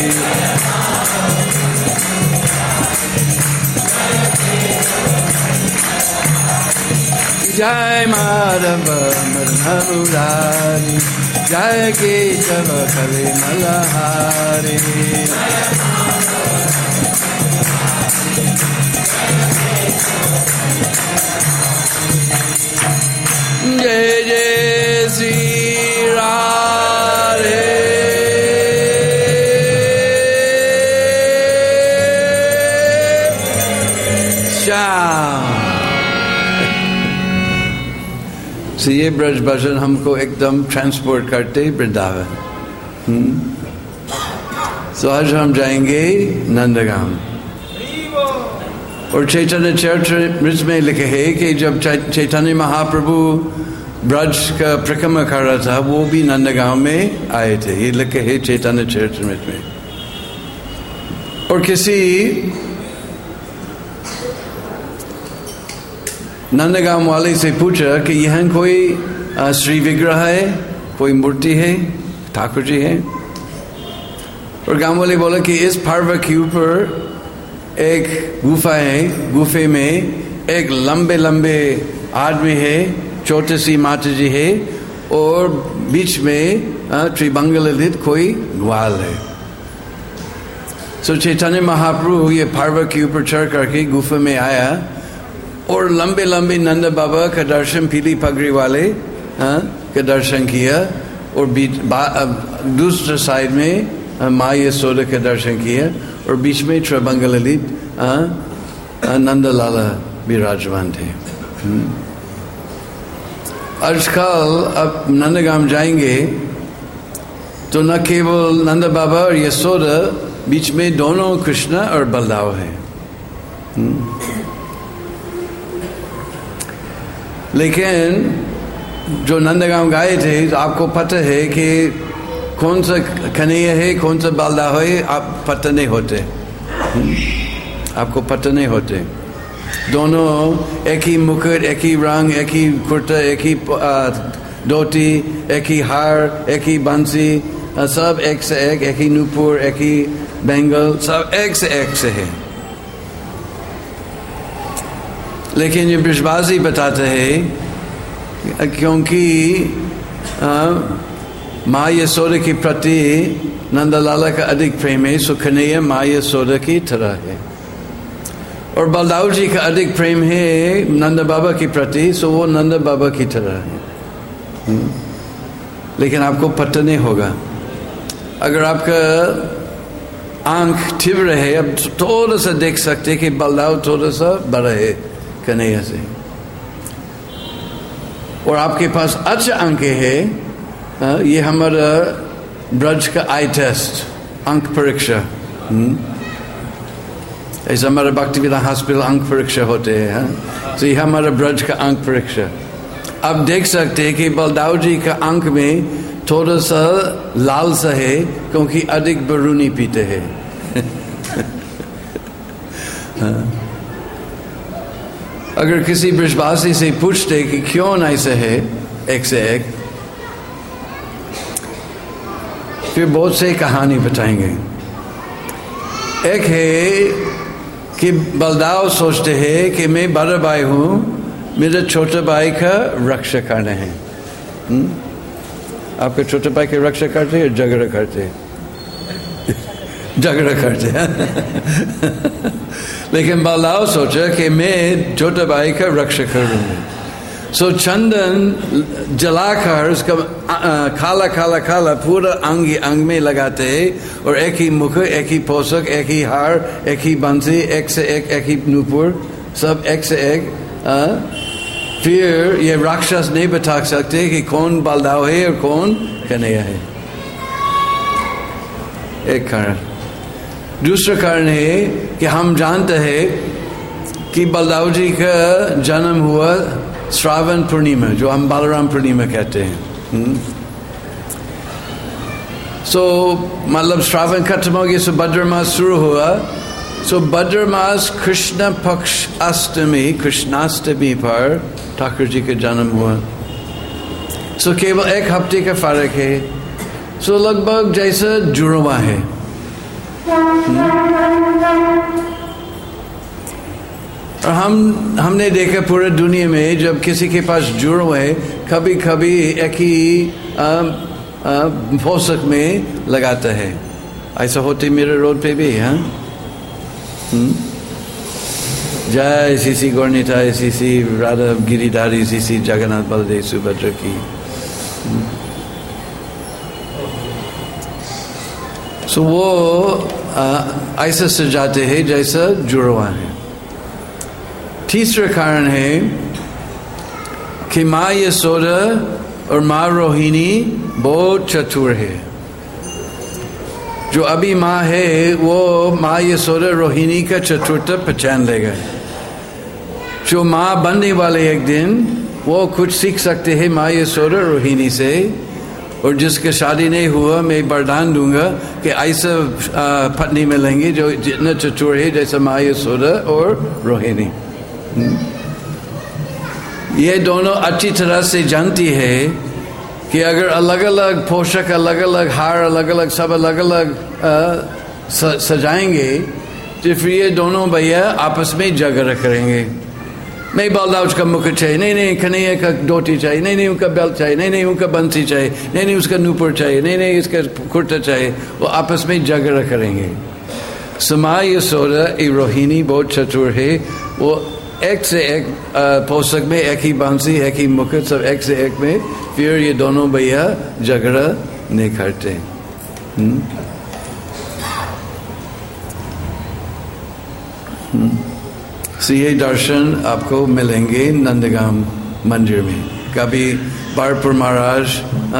जय माधव मदन मुरारी, जय केशव कली मलहारी। जय जय श्री राधे श्याम। तो ये ब्रज भजन हमको एकदम ट्रांसपोर्ट करते वृंदावन। तो आज हम जाएंगे नंदगाम। और चैतन्य चरितमृत में लिखे है कि जब चैतन्य महाप्रभु ब्रज का परिक्रमा कर रहा था, वो भी नंदगांव में आए थे। ये लिखे है चैतन्य चरितमृत में। और किसी नंदगांव वाले से पूछा कि यहाँ कोई श्री विग्रह है, कोई मूर्ति है, ठाकुर जी है। और गांव वाले बोला कि इस पर्वत के ऊपर एक गुफा है, गुफे में एक लंबे लंबे आदमी है, छोटी सी माता जी है, और बीच में त्रिभंगललित कोई ग्वाल है। सो चैतन्य महाप्रभु ये पर्वत के ऊपर चढ़ करके गुफा में आया और लंबे लंबे नंद बाबा का दर्शन, पीली पगड़ी वाले का दर्शन किया। और दूसरे साइड में माँ यशोदा का दर्शन किया, और बीच में त्रिभंगललित नंदलाला विराजमान थे। आजकल अब नंदगाम जाएंगे तो न केवल नंद बाबा और यशोदा, बीच में दोनों कृष्णा और बलदाव है। लेकिन जो नंदगाम गए थे तो आपको पता है कि कौन सा कन्हैया है, कौन सा बलदाव है, आप पता नहीं होते। आपको पता नहीं होते। दोनों एक ही मुकुट, एक ही रंग, एक ही कुर्ता, एक ही धोती, एक ही हार, एक ही बंसी, सब एक से एक, एक ही नूपुर, एक ही बैंगल, सब एक से एक से है। लेकिन ये ब्रजबाजी बताते हैं क्योंकि माँ यशोदा के प्रति नंदलाला का अधिक प्रेम है, सो कन्हैया माँ यशोदा की तरह है। और बलदाव जी का अधिक प्रेम है नंद बाबा के प्रति, सो वो नंद बाबा की तरह है। लेकिन आपको पता नहीं होगा। अगर आपका आंख तीव्र है, अब थोड़ा सा देख सकते कि बलदाव थोड़ा सा बड़ा है कन्हैया से। और आपके पास अच्छे आंखें है, ये हमारा ब्रज का आई टेस्ट, अंक परीक्षा। ऐसा हमारा भक्तिवेदांत हॉस्पिटल अंक परीक्षा होते हैं। तो ये हमारा ब्रज का अंक परीक्षा। आप देख सकते हैं कि बलदाव जी का अंक में थोड़ा सा लाल सा है, क्योंकि अधिक बरूनी पीते हैं। अगर किसी ब्रजवासी से पूछते कि क्यों ऐसे है एक से एक, फिर बहुत से कहानी बताएंगे। एक है कि बलदाव सोचते हैं कि मैं बड़ा भाई हूँ, मेरे छोटे भाई का रक्षा करना है। हुँ? आपके छोटे भाई की रक्षा करते हैं, झगड़ा करते हैं? झगड़ा करते हैं। लेकिन बलदाव सोचा कि मैं छोटे भाई का रक्षा करूंगा। सो चंदन जलाकर उसका काला काला काला पूरा अंग अंग में लगाते हैं और एक ही मुख, एक ही पोषक, एक ही हार, एक ही बंसी, एक से एक एक ही नूपुर, सब एक से एक। आ, फिर ये राक्षस नहीं बता सकते कि कौन बलदाव है और कौन कन्हैया है। एक कारण। दूसरा कारण है कि हम जानते हैं कि बलदाव जी का जन्म हुआ श्रावण पूर्णिमा, जो हम बलराम पूर्णिमा कहते हैं। सो so, मतलब श्रावण खत्म हो गया, सो भद्र मास शुरू हुआ। सो so, भद्र मास कृष्ण पक्ष अष्टमी, कृष्णाष्टमी पर ठाकुर जी का जन्म हुआ। सो so, केवल एक हफ्ते का फर्क है। सो so, लगभग जैसा जुड़वा है। और हम हमने देखा पूरे दुनिया में जब किसी के पास जुड़वा है, कभी कभी एक ही पोशाक में लगाता है। ऐसा होते मेरे रोड पे भी है। जय श्री श्री गौरनिताय, श्री श्री राधा गिरिधारी, श्री श्री जगन्नाथ बलदेव सुभद्रा की। सो so, वो ऐसा सजाते हैं जैसा जुड़वा है। तीसरा कारण है कि माँ यशोदा और माँ रोहिणी बहुत चतुर है। जो अभी माँ है वो माँ यशोदा रोहिणी का चतुरता पहचान लेगा। जो माँ बनने वाले एक दिन वो कुछ सीख सकते हैं माँ यशोदा रोहिणी से, और जिसके शादी नहीं हुआ मैं वरदान दूंगा कि ऐसा पत्नी मिलेंगे जो जितना चतुर है जैसा माँ यशोदा और रोहिणी। ये दोनों अच्छी तरह से जानती है कि अगर अलग अलग पोशाक, अलग अलग हार, अलग अलग सब अलग अलग सजाएंगे तो फिर ये दोनों भैया आपस में झगड़ा करेंगे। नहीं बलदाव का मुकुट चाहिए, नहीं नहीं कन्हैया का धोती चाहिए, नहीं नहीं उनका बेल्ट चाहिए, नहीं नहीं उनका बंसी चाहिए, नहीं नहीं उसका नूपुर चाहिए, नहीं नहीं इसका कुर्ता चाहिए। वो आपस में झगड़ा करेंगे। माँ यशोदा रोहिणी बहुत चतुर है। वो एक से एक पोशाक में, एक ही बांसी, एक ही मुकुट, सब एक से एक में, फिर ये दोनों भैया झगड़ा नहीं करते। हम्म सो ये दर्शन आपको मिलेंगे नंदगाम मंदिर में। कभी बारपुर महाराज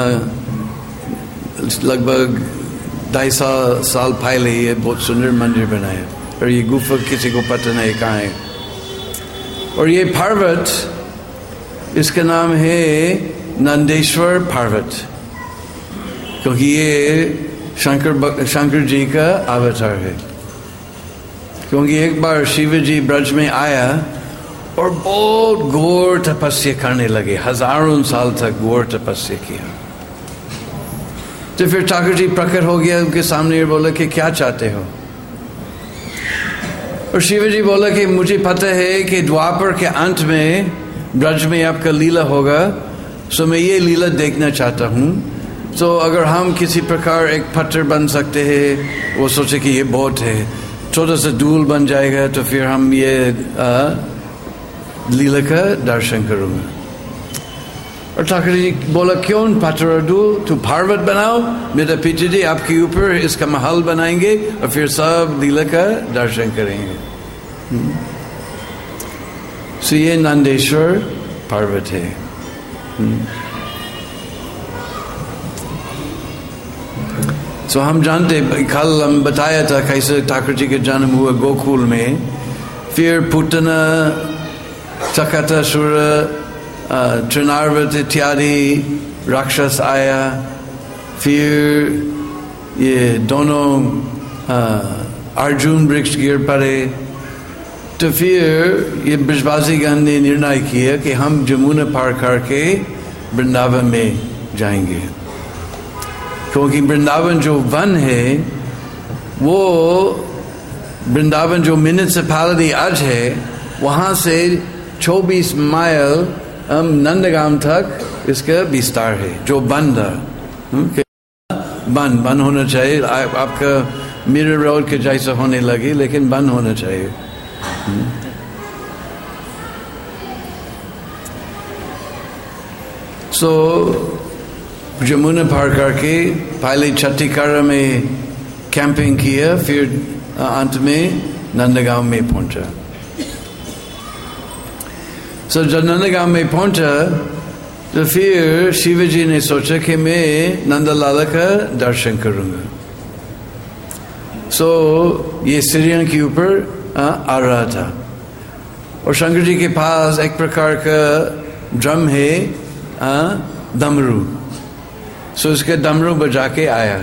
लगभग ढाई साल साल पहले ये बहुत सुंदर मंदिर बनाया, और ये गुफा किसी को पता नहीं कहाँ है। और ये पर्वत, इसका नाम है नंदेश्वर पर्वत, क्योंकि ये शंकर शंकर जी का अवतार है। क्योंकि एक बार शिव जी ब्रज में आया और बहुत घोर तपस्या करने लगे, हजारों साल तक घोर तपस्या किया। तो फिर ठाकुर जी प्रकट हो गया उनके सामने, बोला कि क्या चाहते हो? और शिव जी बोला कि मुझे पता है कि द्वापर के अंत में ब्रज में आपका लीला होगा, सो मैं ये लीला देखना चाहता हूँ। तो अगर हम किसी प्रकार एक पत्थर बन सकते हैं, वो सोचे कि ये बहुत है, छोटा सा धूल बन जाएगा, तो फिर हम ये आ, लीला का दर्शन करूँगा। और ठाकुर जी बोला क्यों पत्थर और धूल, तो पर्वत बनाओ, मेरा पिता जी आपके ऊपर इसका महल बनाएंगे और फिर सब लीला का दर्शन करेंगे। सो ये नंदेश्वर पर्वत है। सो हम जानते, कल हम बताया था कैसे ठाकुर जी का जन्म हुआ गोकुल में। फिर पुतना, चकतासुर, त्रिनार्वत इत्यादि राक्षस आया। फिर ये दोनों अर्जुन वृक्ष गिर पड़े। तो फिर ये ब्रजवासीगण ने निर्णय किया कि हम जमुना पार करके वृंदावन में जाएंगे, क्योंकि वृंदावन जो वन है वो वृंदावन जो म्यूनिसिपैलिटी आज है वहाँ से चौबीस माइल हम नंदगाम तक इसका विस्तार है, जो बंद है। बंद बंद होना चाहिए। आ, आपका मिरर रोड के जैसा होने लगे, लेकिन बंद होना चाहिए। सो जमुना पार करके पहले छत्तीकारा में कैंपिंग किया, फिर अंत में नंदगांव में पहुंचा। सो जब नंदगांव में पहुंचा तो फिर शिवजी ने सोचा कि मैं नंदलाला का दर्शन करूंगा। सो ये सीढ़ियों के ऊपर आ रहा था और शंकर जी के पास एक प्रकार का ड्रम है, डमरू। सो उसके डमरू बजा के आया।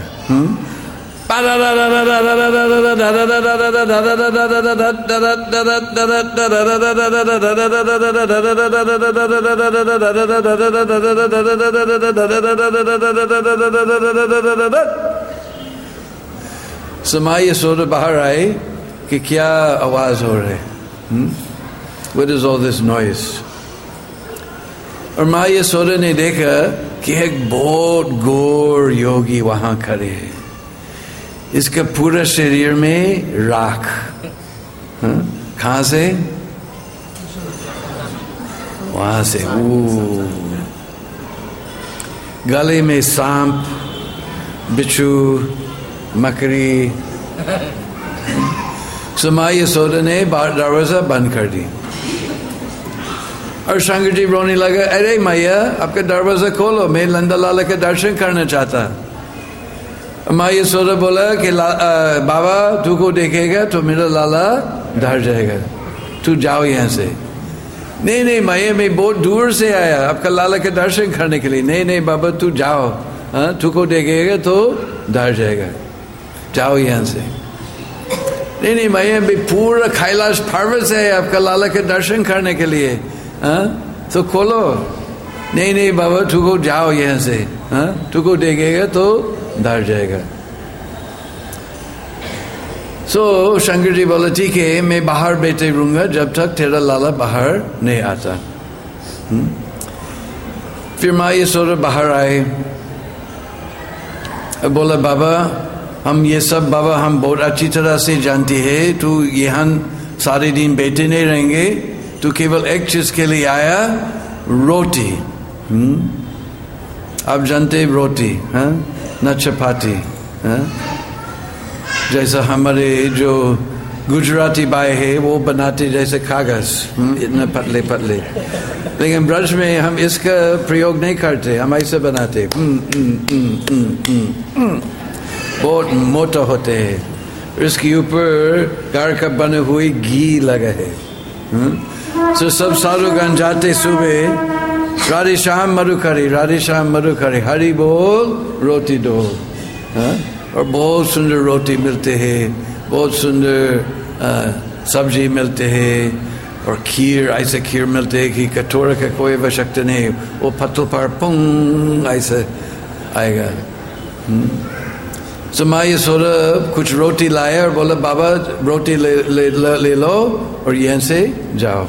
समय यशोदा बाहर आए कि क्या आवाज हो रहे, What is all this noise? और माँ यशोदा ने देखा कि एक बहुत गोर योगी वहां खड़े हैं, इसका पूरा शरीर में राख। कहां से? वहां से। ओ गले में सांप, बिच्छू, मकड़ी। सो माँ यशोदा ने दरवाजा बंद कर दी और शंकर जी रोने लगा, अरे मैया आपका दरवाजा खोलो, मैं नंदलाला के दर्शन करना चाहता। माँ यशोदा बोला कि बाबा तू को देखेगा तो मेरा लाला डर जाएगा, तू जाओ यहाँ से। नहीं नहीं मैया मैं बहुत दूर से आया आपका लाला के दर्शन करने के लिए। नहीं नहीं बाबा तू जाओ, हाँ तू को देखेगा तो डर जाएगा, जाओ यहाँ से। नहीं नहीं मैया मैं पूरा कैलाश पर्वत से आपका लाला के दर्शन करने के लिए, हाँ तो खोलो। नहीं नहीं बाबा तू को जाओ यहाँ से, हाँ तू को देखेगा तो डर जाएगा। सो so, शंकर जी बोला ठीक है मैं बाहर बैठे रहूंगा जब तक तेरा लाला बाहर नहीं आता। हुँ? फिर माँ यशोदा बाहर आए, बोला बाबा हम ये सब बाबा हम बहुत अच्छी तरह से जानते हैं, तू यहाँ सारे दिन बैठे नहीं रहेंगे, तू केवल एक चीज के लिए आया, रोटी। हुँ? आप जानते रोटी, हाँ न चपाती, हाँ जैसा हमारे जो गुजराती भाई है वो बनाते जैसे कागज, इतना पतले पतले, लेकिन ब्रज में हम इसका प्रयोग नहीं करते, हम ऐसे बनाते, बहुत मोटा होते हैं, इसके ऊपर घर का बने हुए घी लगा है। तो सब साधुगण जाते सुबह, राधे श्याम मधुकरी, राधे श्याम मधुकरी, हरि बोल रोटी दो, हाँ और बहुत सुंदर रोटी मिलते हैं, बहुत सुंदर सब्जी मिलते हैं और खीर, ऐसे खीर मिलते हैं कि कटोरे का कोई आवश्यकता नहीं, वो पत्तों पर पुंग ऐसे आएगा। तो माँ यशोदा कुछ रोटी लाया और बोला बाबा रोटी ले ले, ले, ले लो और यहाँ से जाओ।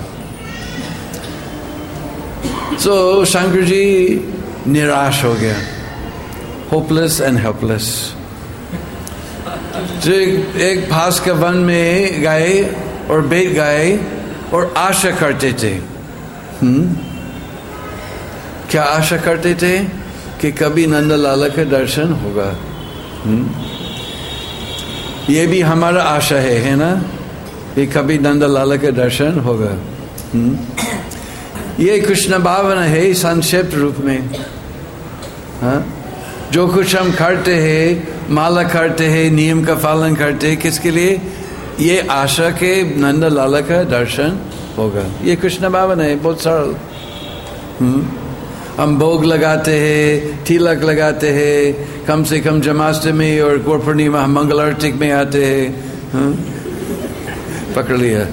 तो शंकर जी निराश हो गया, होपलेस एंड हेल्पलेस। जो एक पास के वन में गए और बैठ गए और आशा करते थे। हम्म क्या आशा करते थे? कि कभी नंदलाला का दर्शन होगा। हम्म ये भी हमारा आशा है, है ना, कि कभी नंदलाला का दर्शन होगा। हम्म ये कृष्ण भावना है संक्षिप्त रूप में। हाँ जो कुछ हम करते हैं, माला करते हैं, नियम का पालन करते हैं, किसके लिए? ये आशा के नंदलाला का दर्शन होगा। ये कृष्ण भावना है, बहुत सरल। हम्म हम भोग लगाते हैं, तिलक लगाते हैं, कम से कम जन्माष्टमी और गौर पूर्णिमा मंगल आरती में आते हैं। पकड़ लिया।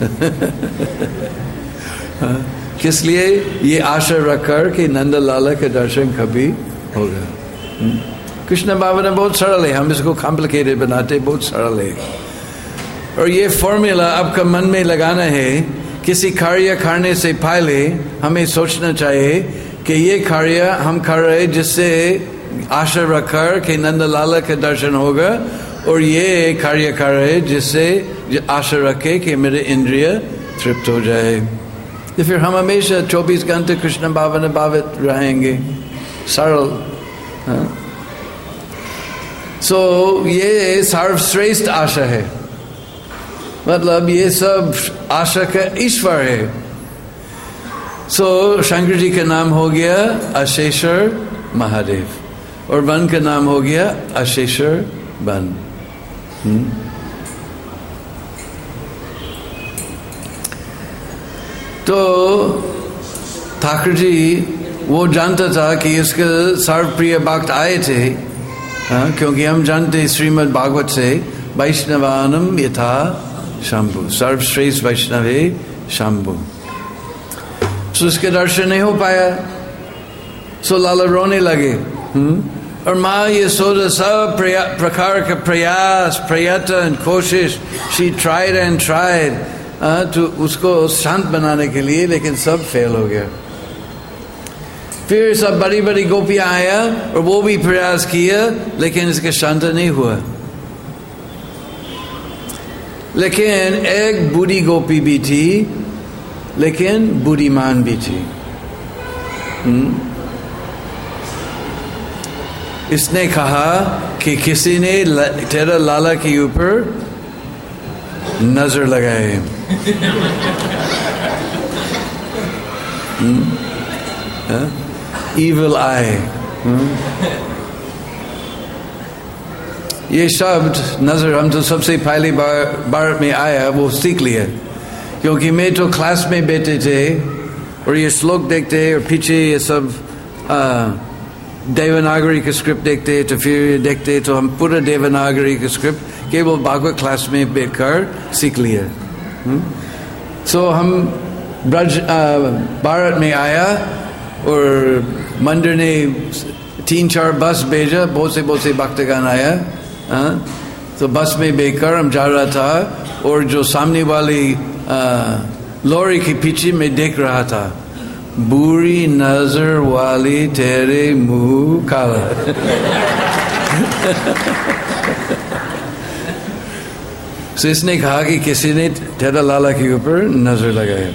किस लिए? ये आशा रखकर कि नंदलाला के दर्शन कभी होगा। कृष्ण भावना बहुत सरल है, हम इसको कॉम्प्लिकेटेड बनाते, बहुत सरल है। और ये फॉर्मूला आपका मन में लगाना है। किसी कार्य करने से पहले हमें सोचना चाहिए कि ये कार्य हम कर रहे जिससे आशा रखकर कि नंदलाला के दर्शन होगा, और ये कार्य कर रहे जिससे आशा रखे कि मेरे इंद्रिय तृप्त हो जाए, तो फिर हम हमेशा चौबीस घंटे कृष्ण भावना भावित रहेंगे, सरल। सो so, ये सर्वश्रेष्ठ आशा है, मतलब ये सब आशा का ईश्वर है। सो so, शंकर जी का नाम हो गया अशेश्वर महादेव और वन का नाम हो गया अशेश्वर वन। Hmm? तो ठाकुर जी वो जानता था कि इसके सर्वप्रिय भक्त आए थे, हाँ, क्योंकि हम जानते श्रीमद् भागवत से वैष्णवानम यथा शंभु, सर्वश्रेष्ठ वैष्णव है शंभु। सो उसके दर्शन नहीं हो पाया, सो लाला रोने लगे। हुँ? और माँ यशोदा सब प्रकार का प्रयास प्रयत्न कोशिश, शी ट्राइड एंड ट्राइड तो उसको शांत बनाने के लिए, लेकिन सब फेल हो गया। फिर सब बड़ी बड़ी गोपियां आया और वो भी प्रयास किया, लेकिन इसके शांत नहीं हुआ। लेकिन एक बूढ़ी गोपी भी थी, लेकिन बुद्धिमान भी थी। हुँ? इसने कहा कि किसी ने तेरा लाला के ऊपर नजर लगाए। Evil eye. ये शब्द नजर हम तो सबसे पहली बार भारत में आया वो सीख लिया, क्योंकि मैं तो क्लास में बैठे थे और ये श्लोक देखते और पीछे ये सब आ, देवनागरी का स्क्रिप्ट देखते, तो फिर देखते तो हम पूरा देवनागरी का स्क्रिप्ट केवल भागवत क्लास में बैठकर सीख लिया। सो so, हम ब्रज भारत में आया और मंदिर ने तीन चार बस भेजा, बहुत से बहुत से भक्तगण आया। आ, तो बस में बैठकर हम जा रहा था और जो सामने वाली लॉरी के पीछे में देख रहा था, बुरी नजर वाली तेरे मुंह काला। so इसने कहा कि किसी ने तेरा लाला के ऊपर नजर लगाया।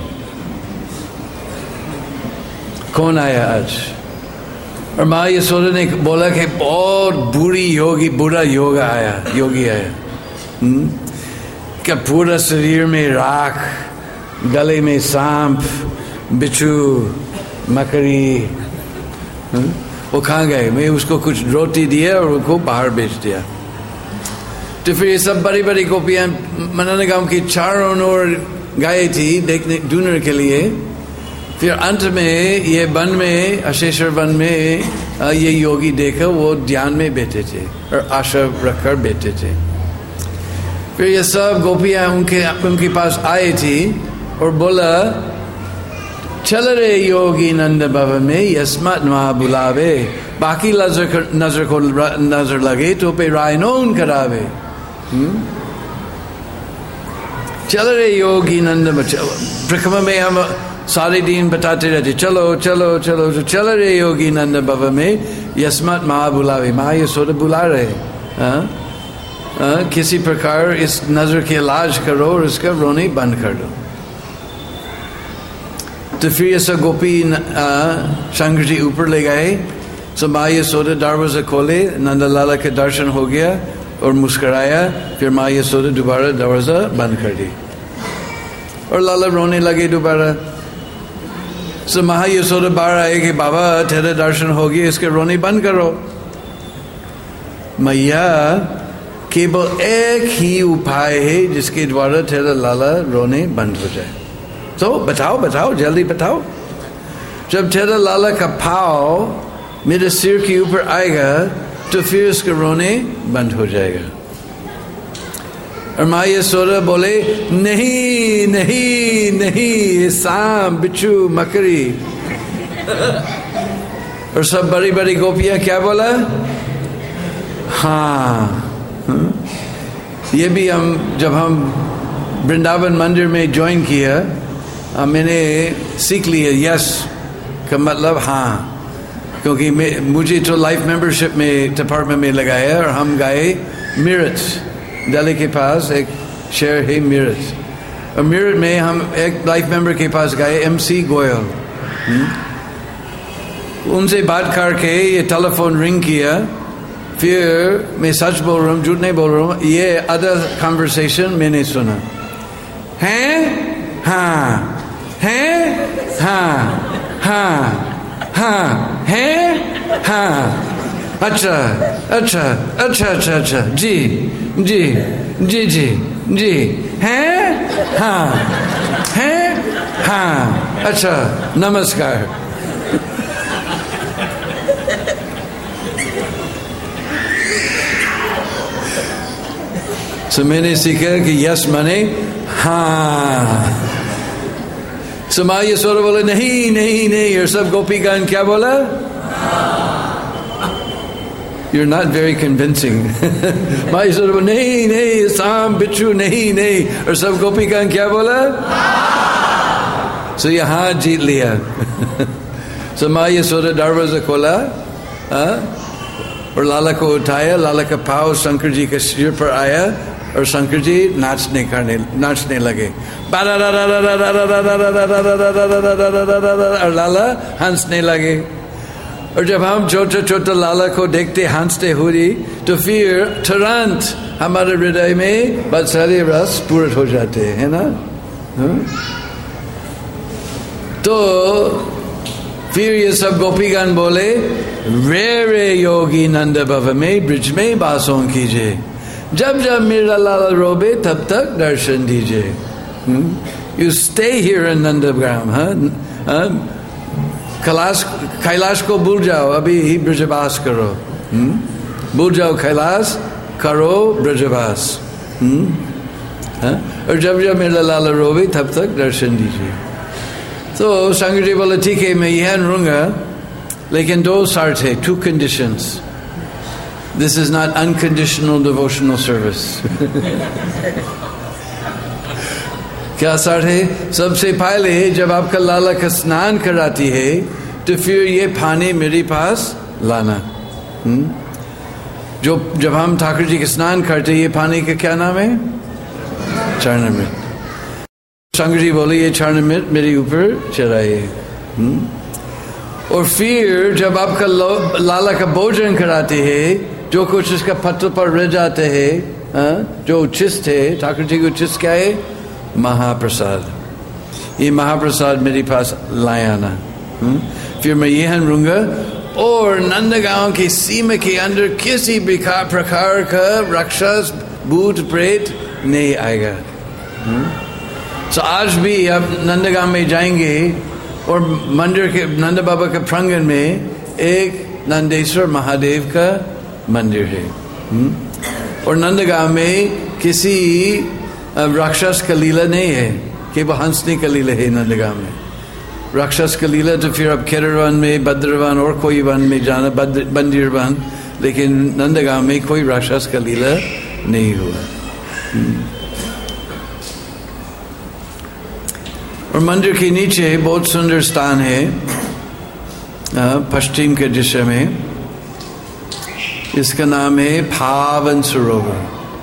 कौन आया आज? और माँ यशोदा ने बोला कि बहुत बुरी योगी बुरा योग आया योगी आया। हुँ? क्या पूरा शरीर में राख, गले में सांप, बिच्छू, मकड़ी। वो कहाँ गए? मैं उसको कुछ रोटी दिया और उनको बाहर बेच दिया। तो फिर ये सब बड़ी बड़ी गोपियां मनन गांव की चारों ओर गई थी देखने ढूंढने के लिए। फिर अंत में ये वन में अशेश्वर वन में ये योगी देखा, वो ध्यान में बैठे थे और आशा रखकर बैठे थे। फिर ये सब गोपियां उनके उनके पास आई थी और बोला, चल रे योगी नंद भवन में यस्मत महा बुलावे, बाकी नजर नजर को नजर लगे तो पे रायनोन करावे। चल रे योगी नंद, प्रथम में हम सारे दिन बताते रहते चलो चलो चलो, तो चल रे योगी नंद भवन में यस्मत महा बुलावे, माँ यशोदा बुला रहे। आ? आ? किसी प्रकार इस नजर के इलाज करो और इसका रोने बंद कर दो। तो फिर ऐसा गोपी शंकर जी ऊपर ले गए। सो माँ यशोदा दरवाजा खोले, नंदलाला के दर्शन हो गया और मुस्कुराया। फिर माँ यशोदा दोबारा दरवाजा बंद कर दी और लाला रोने लगे दोबारा। सो माँ यशोदा बाहर आए कि बाबा तेरे दर्शन हो गए, इसके रोने बंद करो। मैया केवल एक ही उपाय है जिसके द्वारा तेरा लाला रोने बंद हो जाए, तो बताओ बताओ जल्दी बताओ। जब तेरा लाला का पाँव मेरे सिर के ऊपर आएगा तो फिर उसका रोने बंद हो जाएगा। और माँ यशोदा बोले, नहीं नहीं नहीं, सांप बिच्छू मकड़ी। और सब बड़ी बड़ी गोपियां क्या बोला? हाँ। ये भी हम जब हम वृंदावन मंदिर में ज्वाइन किया, मैंने सीख लिया यस का मतलब हाँ, क्योंकि मैं मुझे तो लाइफ मेंबरशिप में डिपार्टमेंट में लगाया और हम गए मेरठ, दिल्ली के पास एक शहर है मेरठ। और मेरठ में हम एक लाइफ मेंबर के पास गए, एमसी गोयल। उनसे बात करके ये टेलीफोन रिंग किया, फिर मैं सच बोल रहा हूँ, झूठ नहीं बोल रहा हूँ, ये अदर कन्वर्सेशन मैंने सुना। हैं? हाँ। हैं? हाँ। हाँ। हाँ। हैं? हाँ। अच्छा अच्छा अच्छा अच्छा अच्छा जी जी जी जी जी हैं? हाँ। हैं? हाँ। अच्छा, नमस्कार। तो मैंने सीखा कि यस माने हाँ। सो माँ यशोदा बोले नहीं नहीं नहीं, और सब गोपीगण क्या बोला? You're not very convincing. माँ यशोदा बोले नहीं नहीं, सांप बिच्छू नहीं नहीं, और सब गोपीगण क्या बोला? सो यहाँ जीत लिया। सो माँ यशोदा दरवाजा खोला और लाला को उठाया, लाला का पाँव शंकर जी के सिर पर आया और शंकर जी नाचने करने नाचने लगे, और लाला हंसने लगे। और जब हम छोटे छोटे लाला को देखते हंसते हुए, तो फिर तुरंत हमारे हृदय में बहुत सारे रस पूर्ण हो जाते हैं, है ना? हुँ? तो फिर ये सब गोपीगण बोले, रे रे योगी नंद भव में ब्रिज में बासों कीजिए, जब जब मेरा लाला रोबे तब तक दर्शन दीजिए। You stay here in Nandgram. हाँ, कैलाश कैलाश को भूल जाओ, अभी ही ब्रजवास करो। हुँ? भूल जाओ कैलाश, करो ब्रजवास। हाँ? और जब जब मेरा लाला रोबे तब तक दर्शन दीजिए। तो शंकर जी बोले ठीक है, मैं यह रहूंगा, लेकिन दो शर्त है, two conditions. This is not unconditional devotional service. क्या शर्त है? सबसे पहले जब आपका लाला का स्नान कराती है, तो फिर ये पानी मेरे पास लाना। हुँ? जो जब हम ठाकुर जी के स्नान करते, ये पानी का क्या नाम है? चरणामृत। शंकर जी बोले ये चरणामृत मेरे ऊपर चढ़ाइए। और फिर जब आपका लाला का भोजन कराते हैं, जो कुछ इसका पत्थर पर रह जाते हैं, जो उच्छिष्ट है, ठाकुर जी की उच्छिष्ट क्या है? महाप्रसाद। ये महाप्रसाद मेरे पास लाए आना। फिर मैं यह रहूंगा, और नंदगांव की सीमा के अंदर किसी भी प्रकार का राक्षस भूत प्रेत नहीं आएगा। तो आज भी अब नंदगांव में जाएंगे, और मंदिर के नंद बाबा के प्रांगण में एक नंदेश्वर महादेव का मंदिर है। और नंदगांव में किसी राक्षस का लीला नहीं है, केवल हंसने का लीला है नंदगांव में। राक्षस का लीला तो फिर अब केरल में, भद्रवन और कोई वन में जाना, बंदिर वन, लेकिन नंदगांव में कोई राक्षस का लीला नहीं हुआ। और मंदिर के नीचे बहुत सुंदर स्थान है, पश्चिम के दिशा में। इसका नाम है पावन सरोवर।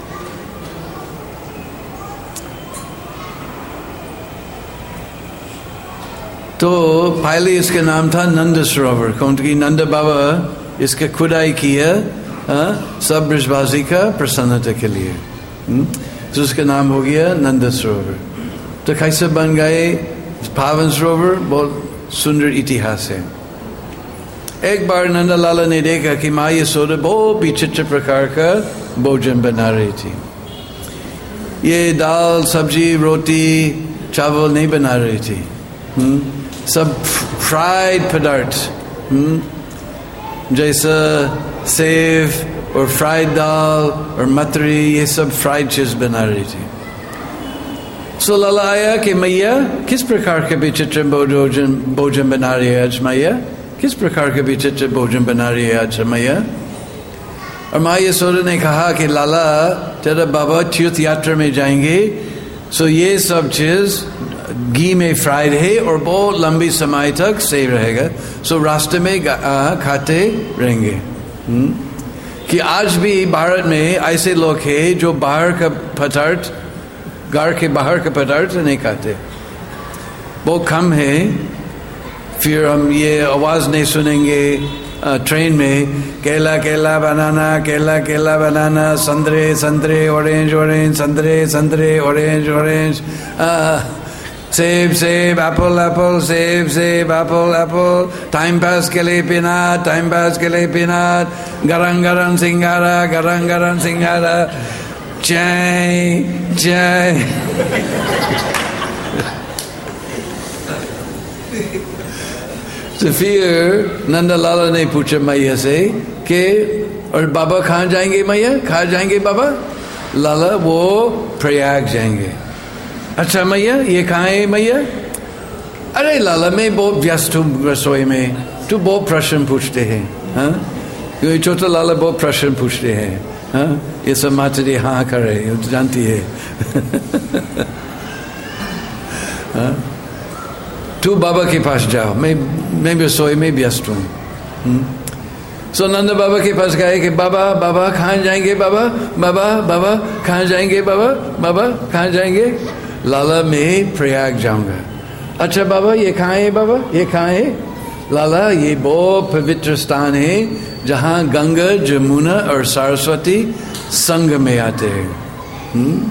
तो पहले इसका नाम था नंद सरोवर, क्योंकि नंद बाबा इसका खुदाई किया सब ब्रजवासी का प्रसन्नता के लिए, तो उसका नाम हो गया नंद सरोवर। तो कैसे बन गए पावन सरोवर? बहुत सुंदर इतिहास है। एक बार नंदा लाला ने देखा कि माँ यशोदा बहुत विचित्र प्रकार का भोजन बना रही थी। ये दाल सब्जी रोटी चावल नहीं बना रही थी, हुँ? सब फ्राइड पदार्थ, जैसा सेव और फ्राइड दाल और मटरी, ये सब फ्राइड चीज बना रही थी। सो लाला आया कि मैया किस प्रकार के विचित्र भोजन भोजन बना रही है आज मैया, किस प्रकार के विचित्र भोजन बना रही है आज मैया। और माँ यशोदा ने कहा कि लाला तेरा बाबा तीर्थ यात्रा में जाएंगे, सो ये सब चीज घी में फ्राइड है और बहुत लंबी समय तक सही रहेगा, सो रास्ते में आ, खाते रहेंगे। कि आज भी भारत में ऐसे लोग हैं जो बाहर का पदार्थ, घर के बाहर का पदार्थ नहीं खाते, बहुत कम है। फिर हम ये आवाज़ नहीं सुनेंगे ट्रेन में, केला केला बनाना, केला केला बनाना, संतरे संतरे ऑरेंज ऑरेंज, संतरे संतरे ऑरेंज ऑरेंज, सेब सेब, एप्पल एप्पल, सेब सेब, एप्पल एप्पल, टाइम पास के लिए पीना, टाइम पास के लिए पीना, गरम गरम सिंगारा, गरम गरम सिंगारा, चाय चाय। तो फिर नंदा लाला ने पूछा मैया से कि और बाबा कहाँ जाएंगे मैया, कहाँ जाएंगे बाबा? लाला वो प्रयाग जाएंगे। अच्छा मैया ये कहाँ है मैया? अरे लाला मैं बहुत व्यस्त हूँ रसोई में, तू बहुत प्रश्न पूछते हैं। हाँ क्योंकि छोटा लाला बहुत प्रश्न पूछते हैं। हाँ ये सब माता हाँ कर रहे जानती है। हाँ तू बाबा के पास जाओ, मैं मैं भी रसोई में व्यस्त हूँ। सो नंद बाबा के पास गए कि बाबा बाबा कहाँ जाएंगे बाबा, बाबा बाबा कहाँ जाएंगे बाबा, बाबा कहाँ जाएंगे? लाला मैं प्रयाग जाऊंगा। अच्छा बाबा ये कहाँ है बाबा, ये कहाँ है? लाला ये बहुत पवित्र स्थान है जहाँ गंगा जमुना और सरस्वती संग में आते हैं। हुँ?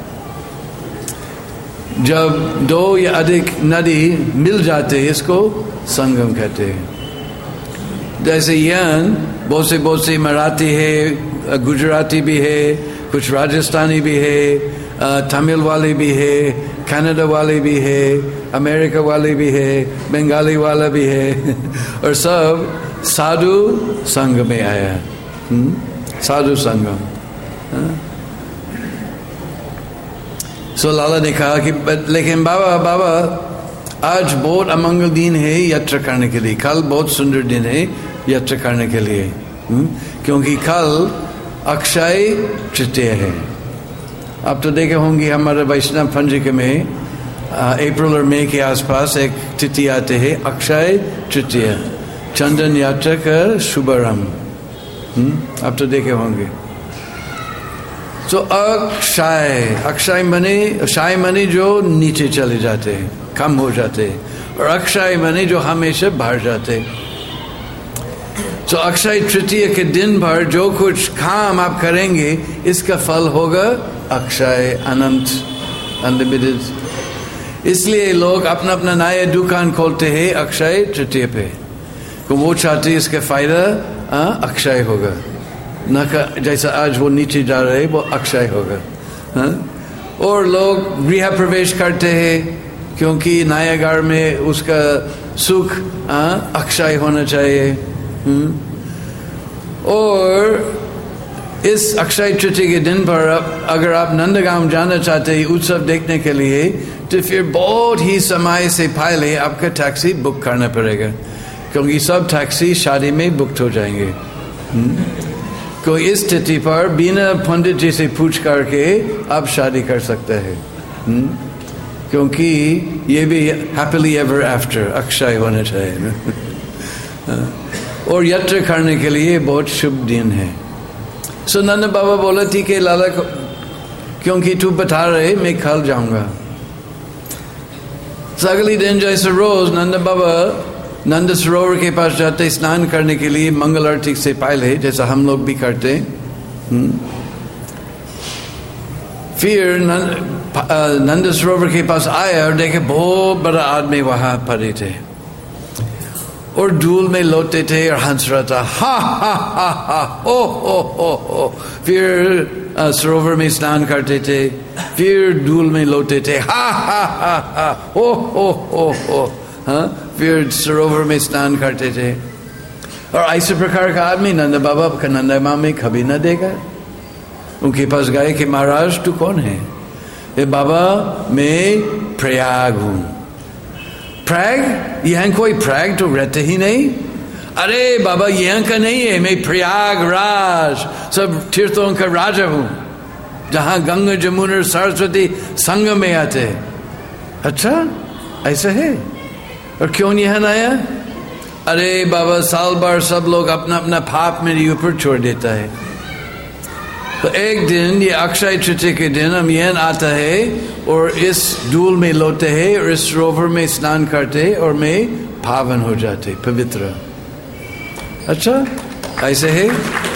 जब दो या अधिक नदी मिल जाते हैं इसको संगम कहते हैं। जैसे यहाँ बहुत से बहुत से मराठी है, गुजराती भी है, कुछ राजस्थानी भी है, तमिल वाले भी है, कनाडा वाले भी है, अमेरिका वाले भी है, बंगाली वाला भी है और सब साधु संघ में आया। साधु संगम। सो so, लाला ने कहा कि लेकिन बाबा बाबा आज बहुत अमंगल दिन है यात्रा करने के लिए, कल बहुत सुंदर दिन है यात्रा करने के लिए। हुँ? क्योंकि कल अक्षय तृतीया है। आप तो देखे होंगे हमारे वैष्णव पंजिका में अप्रैल और मई के आसपास एक तिथि आते हैं अक्षय तृतीया, चंदन यात्रा का शुभारंभ। आप तो देखे होंगे। तो अक्षय, अक्षय मनी, शाय मनी जो नीचे चले जाते हैं, कम हो जाते हैं, और अक्षय मनी जो हमेशा बढ़ जाते हैं। तो अक्षय तृतीया के दिन भर जो कुछ काम आप करेंगे इसका फल होगा अक्षय, अनंत, अनलिमिटेड। इसलिए लोग अपना अपना नया दुकान खोलते हैं अक्षय तृतीया पे, तो वो चाहते हैं इसका फायदा अक्षय होगा, न का जैसा आज वो नीचे जा रहे वो अक्षय होगा। हा? और लोग गृह प्रवेश करते हैं क्योंकि नया घर में उसका सुख अक्षय होना चाहिए। हुँ? और इस अक्षय तृतीया के दिन पर अगर आप नंदगांव जाना चाहते हैं उत्सव देखने के लिए, तो फिर बहुत ही समय से पहले आपका टैक्सी बुक करना पड़ेगा, क्योंकि सब टैक्सी शादी में बुक हो जाएंगे। तो इस स्थिति पर बिना पंडित जी से पूछ करके आप शादी कर सकते हैं, क्योंकि ये भी हैप्पीली एवर आफ्टर अक्षय होना चाहिए। और यात्रा करने के लिए बहुत शुभ दिन है। सो नंद बाबा बोला थी कि लाला को, क्योंकि तू बता रहे मैं कल जाऊंगा। अगले दिन जैसे रोज नंद बाबा नंद सरोवर के पास जाते स्नान करने के लिए मंगल आरती से पहले, जैसा हम लोग भी करते। फिर नंद सरोवर के पास आया और देखे बहुत बड़ा आदमी वहां पड़े थे और धूल में लौटते थे और हंस रहा था, हा हा हा हा ओ हो हो हो। फिर सरोवर में स्नान करते थे, फिर धूल में लौटते थे, हा हा हा हा ओ हो हो हो। हाँ फिर सरोवर में स्नान करते थे। और ऐसे प्रकार का आदमी नंद बाबा का नंदा में कभी न देगा। उनके पास गए कि महाराज तू कौन है? ये बाबा मैं प्रयाग हूं। प्रयाग? यहाँ कोई प्रयाग तो रहते ही नहीं। अरे बाबा यहाँ का नहीं है, मैं प्रयागराज सब तीर्थों का राजा हूं, जहां गंगा जमुना सरस्वती संगम में आते। अच्छा ऐसा है? और क्यों यहाँ आया? अरे बाबा साल भर सब लोग अपना अपना पाप मेरे ऊपर छोड़ देता है, तो एक दिन ये अक्षय तृतीया के दिन हम यह आता है और इस डूल में लोते हैं और इस सरोवर में स्नान करते और मैं पावन हो जाते, पवित्र। अच्छा, ऐसे है।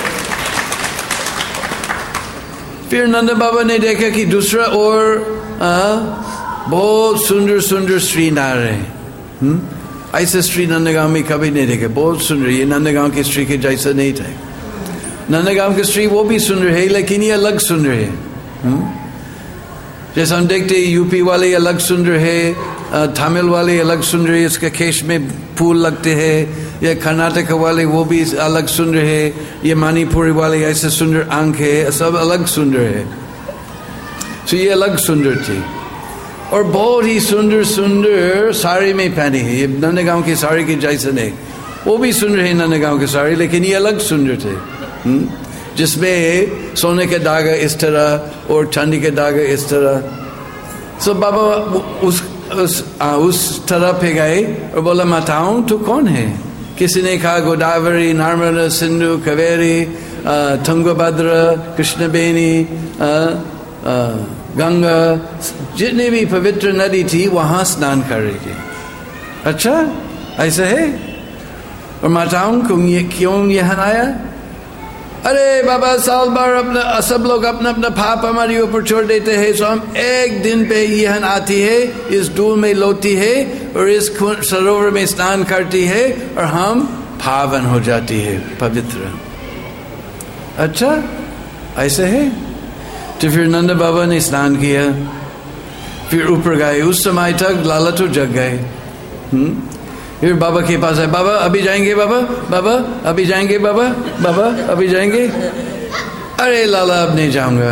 फिर नंद बाबा ने देखा कि दूसरा और बहुत सुंदर सुंदर स्त्री नार है। हम्म ऐसे स्त्री नंदगांव में कभी नहीं देखे, बहुत सुंदर। ये नंदगांव की स्त्री के जैसा नहीं थे। नंदगांव की स्त्री वो भी सुंदर है, लेकिन ये अलग सुंदर है। हम्म जैसे हम देखते हैं यूपी वाले अलग सुंदर है, तमिल वाले अलग सुंदर है, इसके केश में फूल लगते हैं। ये कर्नाटक वाले वो भी अलग सुंदर है, ये मणिपुरी वाले ऐसे सुंदर आंख है, सब अलग सुंदर है। तो ये अलग सुंदर थी और बहुत ही सुंदर सुंदर साड़ी में पहनी है। ये नंदगांव की साड़ी की जैसे नहीं, वो भी सुंदर है नंदगांव की साड़ी, लेकिन ये अलग सुंदर थे। हुँ? जिसमें सोने के धागे इस तरह और चांदी के धागे इस तरह। सो बाबा उस उस, आ, उस तरह पे गए और बोला, माताओं तू कौन है? किसी ने कहा गोदावरी, नर्मदा, सिंधु, कावेरी, तुंगभद्रा, कृष्णवेणी, गंगा, जितने भी पवित्र नदी थी वहां स्नान कर रही थी। अच्छा, ऐसा है? और माताओं को ये क्यों यहाँ आया? अरे बाबा, साल भर अपना सब लोग अपना अपना पाप हमारे ऊपर छोड़ देते हैं, तो हम एक दिन पे यह आती है, इस डूल में लोती है और इस सरोवर में स्नान करती है और हम पावन हो जाती है, पवित्र। अच्छा, ऐसे है? तो फिर नंद बाबा ने स्नान किया, फिर ऊपर गए। उस समय तक लाला तो जग गए। हम्म फिर बाबा के पास आए, बाबा अभी जाएंगे, बाबा बाबा अभी जाएंगे, बाबा बाबा अभी जाएंगे। अरे लाला, अब नहीं जाऊंगा।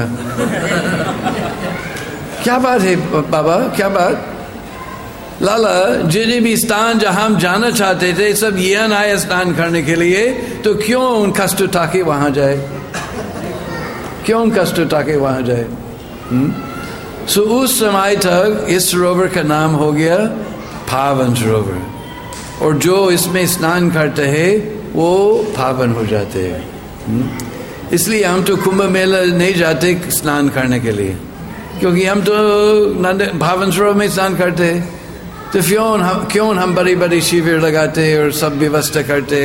क्या बात है बाबा, क्या बात? लाला, जिन्हें भी स्थान जहां हम जाना चाहते थे सब यह आए स्नान करने के लिए, तो क्यों उन कष्ट उठा के वहां जाए? क्यों कष्ट उठा के वहां जाए? सो so, उस समय तक इस सरोवर का नाम हो गया पावन सरोवर, और जो इसमें स्नान करते हैं वो पावन हो जाते हैं। इसलिए हम तो कुंभ मेला नहीं जाते स्नान करने के लिए, क्योंकि हम तो पावन सरोवर में स्नान करते हैं। तो क्यों हम क्यों हम बड़ी बड़ी शिविर लगाते और सब व्यवस्था करते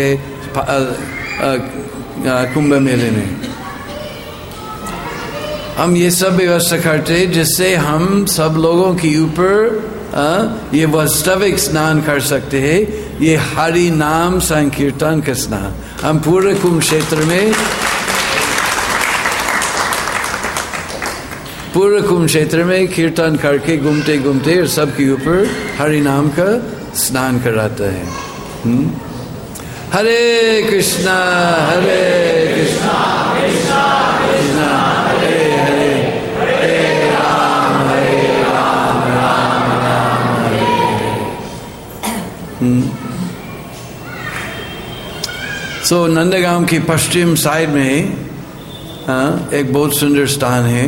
कुंभ मेले में। हम ये सब व्यवस्था करते जिससे हम सब लोगों के ऊपर ये वास्तविक स्नान कर सकते हैं, ये हरि नाम संकीर्तन का स्नान। हम पूरे कुंभ क्षेत्र में पूरे कुंभ क्षेत्र में कीर्तन करके घूमते घूमते और सबके ऊपर हरि नाम का स्नान कराता है। हुँ? हरे कृष्णा हरे कृष्णा कृष्णा कृष्णा हरे हरे, हरे राम हरे राम राम राम हरे हरे। सो नंदगांव की पश्चिम साइड में आ, एक बहुत सुंदर स्थान है।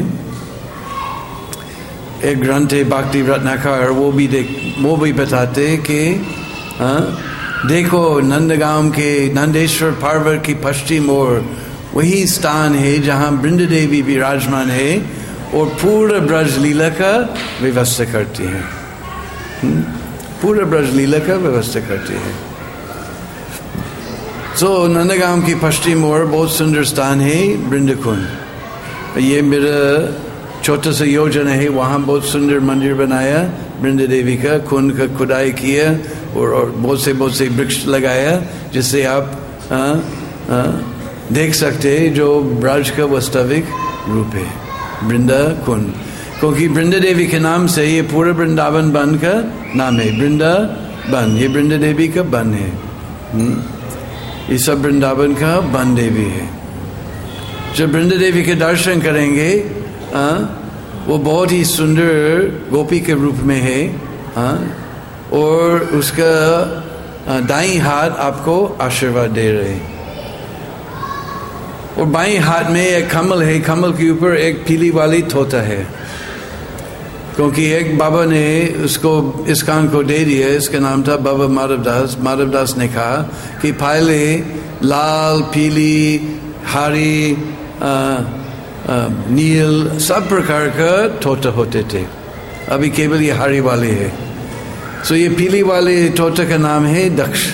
एक ग्रंथ है भक्ति रत्नाकर, वो भी देख वो भी बताते कि आ, देखो नंदगांव के नंदेश्वर पर्वत की पश्चिम ओर वही स्थान है जहाँ वृंदा देवी विराजमान है और पूरा ब्रज लीला का व्यवस्था करती है। पूरा ब्रज लीला का व्यवस्था करती है। सो so, नंदगांव की पश्चिम ओर बहुत सुंदर स्थान है वृंदाकुंड। ये मेरा छोटा सा योजना है, वहाँ बहुत सुंदर मंदिर बनाया वृंदा देवी का, कुंड का खुदाई किया और, और बहुत से बहुत से वृक्ष लगाया, जिससे आप आ, आ, देख सकते हैं जो ब्रज का वास्तविक रूप है वृंदा कुंड। क्योंकि वृंदा देवी के नाम से ये पूरा वृंदावन वन का नाम है, वृंदावन। ये वृंदा देवी का वन है। हुँ? ये सब वृंदावन का वन देवी है। जब वृंदा देवी के दर्शन करेंगे आ, वो बहुत ही सुंदर गोपी के रूप में है। आ, और उसका दाईं हाथ आपको आशीर्वाद दे रहे, और बाईं हाथ में एक कमल है, कमल के ऊपर एक पीली वाली तोता है। क्योंकि एक बाबा ने उसको इस कान को दे दिया, इसका नाम था बाबा माधवदास। माधवदास ने कहा कि पहले लाल, पीली, हरी, नील, सब प्रकार का तोता होते थे। अभी केवल ये हरी वाले है। सो ये पीली वाले तोता का नाम है दक्ष।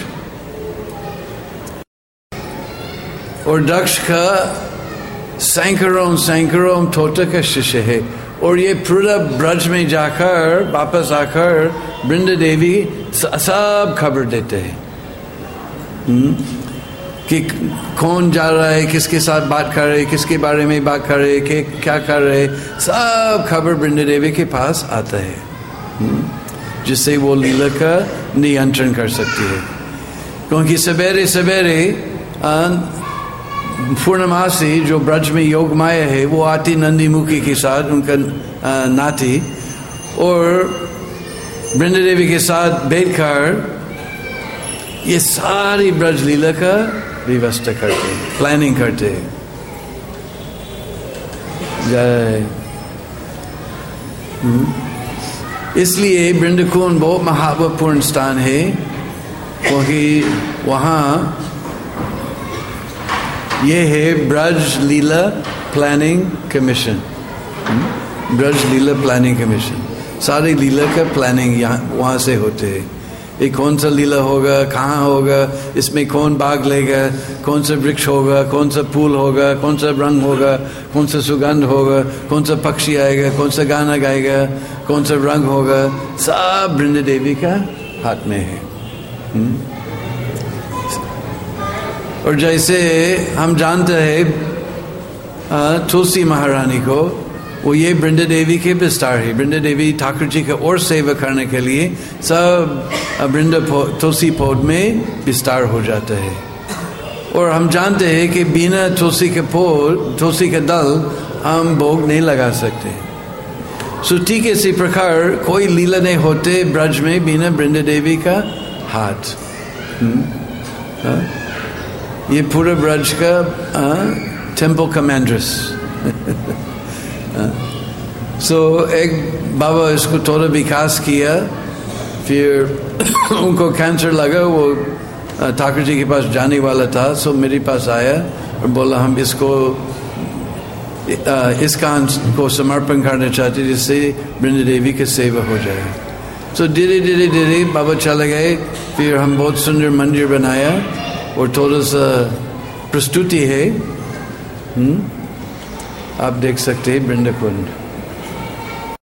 और दक्ष का सैकड़ों सैकड़ों तोता का शिष्य है। और ये पूरा ब्रज में जाकर वापस आकर वृंदा देवी सब खबर देते हैं कि कौन जा रहा है, किसके साथ बात कर रहे, किसके बारे में बात कर रहे, कि क्या कर रहे, सब खबर वृंदा देवी के पास आता है, जिससे वो लीला का नियंत्रण कर सकती है। क्योंकि सवेरे सवेरे पूर्णमासी जो ब्रज में योग माया है वो आती नंदी मुखी के साथ, उनका नाती, और वृंदा देवी के साथ बैठकर ये सारी ब्रज लीला का व्यवस्था करते हैं, प्लानिंग करते हैं। जय। इसलिए वृंदाकुंड बहुत महत्वपूर्ण स्थान है, क्योंकि वहाँ ये है Braj Leela planning commission. Braj Leela planning commission, सारी लीला का प्लानिंग यहाँ वहाँ से होते हैं। ये कौन सा लीला होगा, कहाँ होगा, इसमें कौन भाग लेगा, कौन सा वृक्ष होगा, कौन सा फूल होगा, कौन सा रंग होगा, कौन सा सुगंध होगा, कौन सा पक्षी आएगा, कौन सा गाना गाएगा, कौन सा रंग होगा, सब वृंदा देवी का हाथ में है। हुँ? और जैसे हम जानते हैं तुलसी महारानी को, वो ये वृंदा देवी के विस्तार है। वृंदा देवी ठाकुर जी का और सेवा करने के लिए सब वृंदा तुलसी पौध में विस्तार हो जाता है। और हम जानते हैं कि बिना तुलसी के पौध, तुलसी के दल हम भोग नहीं लगा सकते। सो ठीक इसी प्रकार कोई लीला नहीं होते ब्रज में बिना वृंदा देवी का हाथ। हा? ये पूरा ब्रज का टेम्पल कमांडर्स। सो so, एक बाबा इसको थोड़ा विकास किया, फिर उनको कैंसर लगा, वो ठाकुर जी के पास जाने वाला था। सो so, मेरे पास आया और बोला हम इसको इस काम को समर्पण करना चाहते जिससे वृंदा देवी की सेवा हो जाए। सो so, धीरे धीरे धीरे बाबा चले गए। फिर हम बहुत सुंदर मंदिर बनाया और थोड़ा सा प्रस्तुति है, हुँ? आप देख सकते हैं वृंदाकुंड।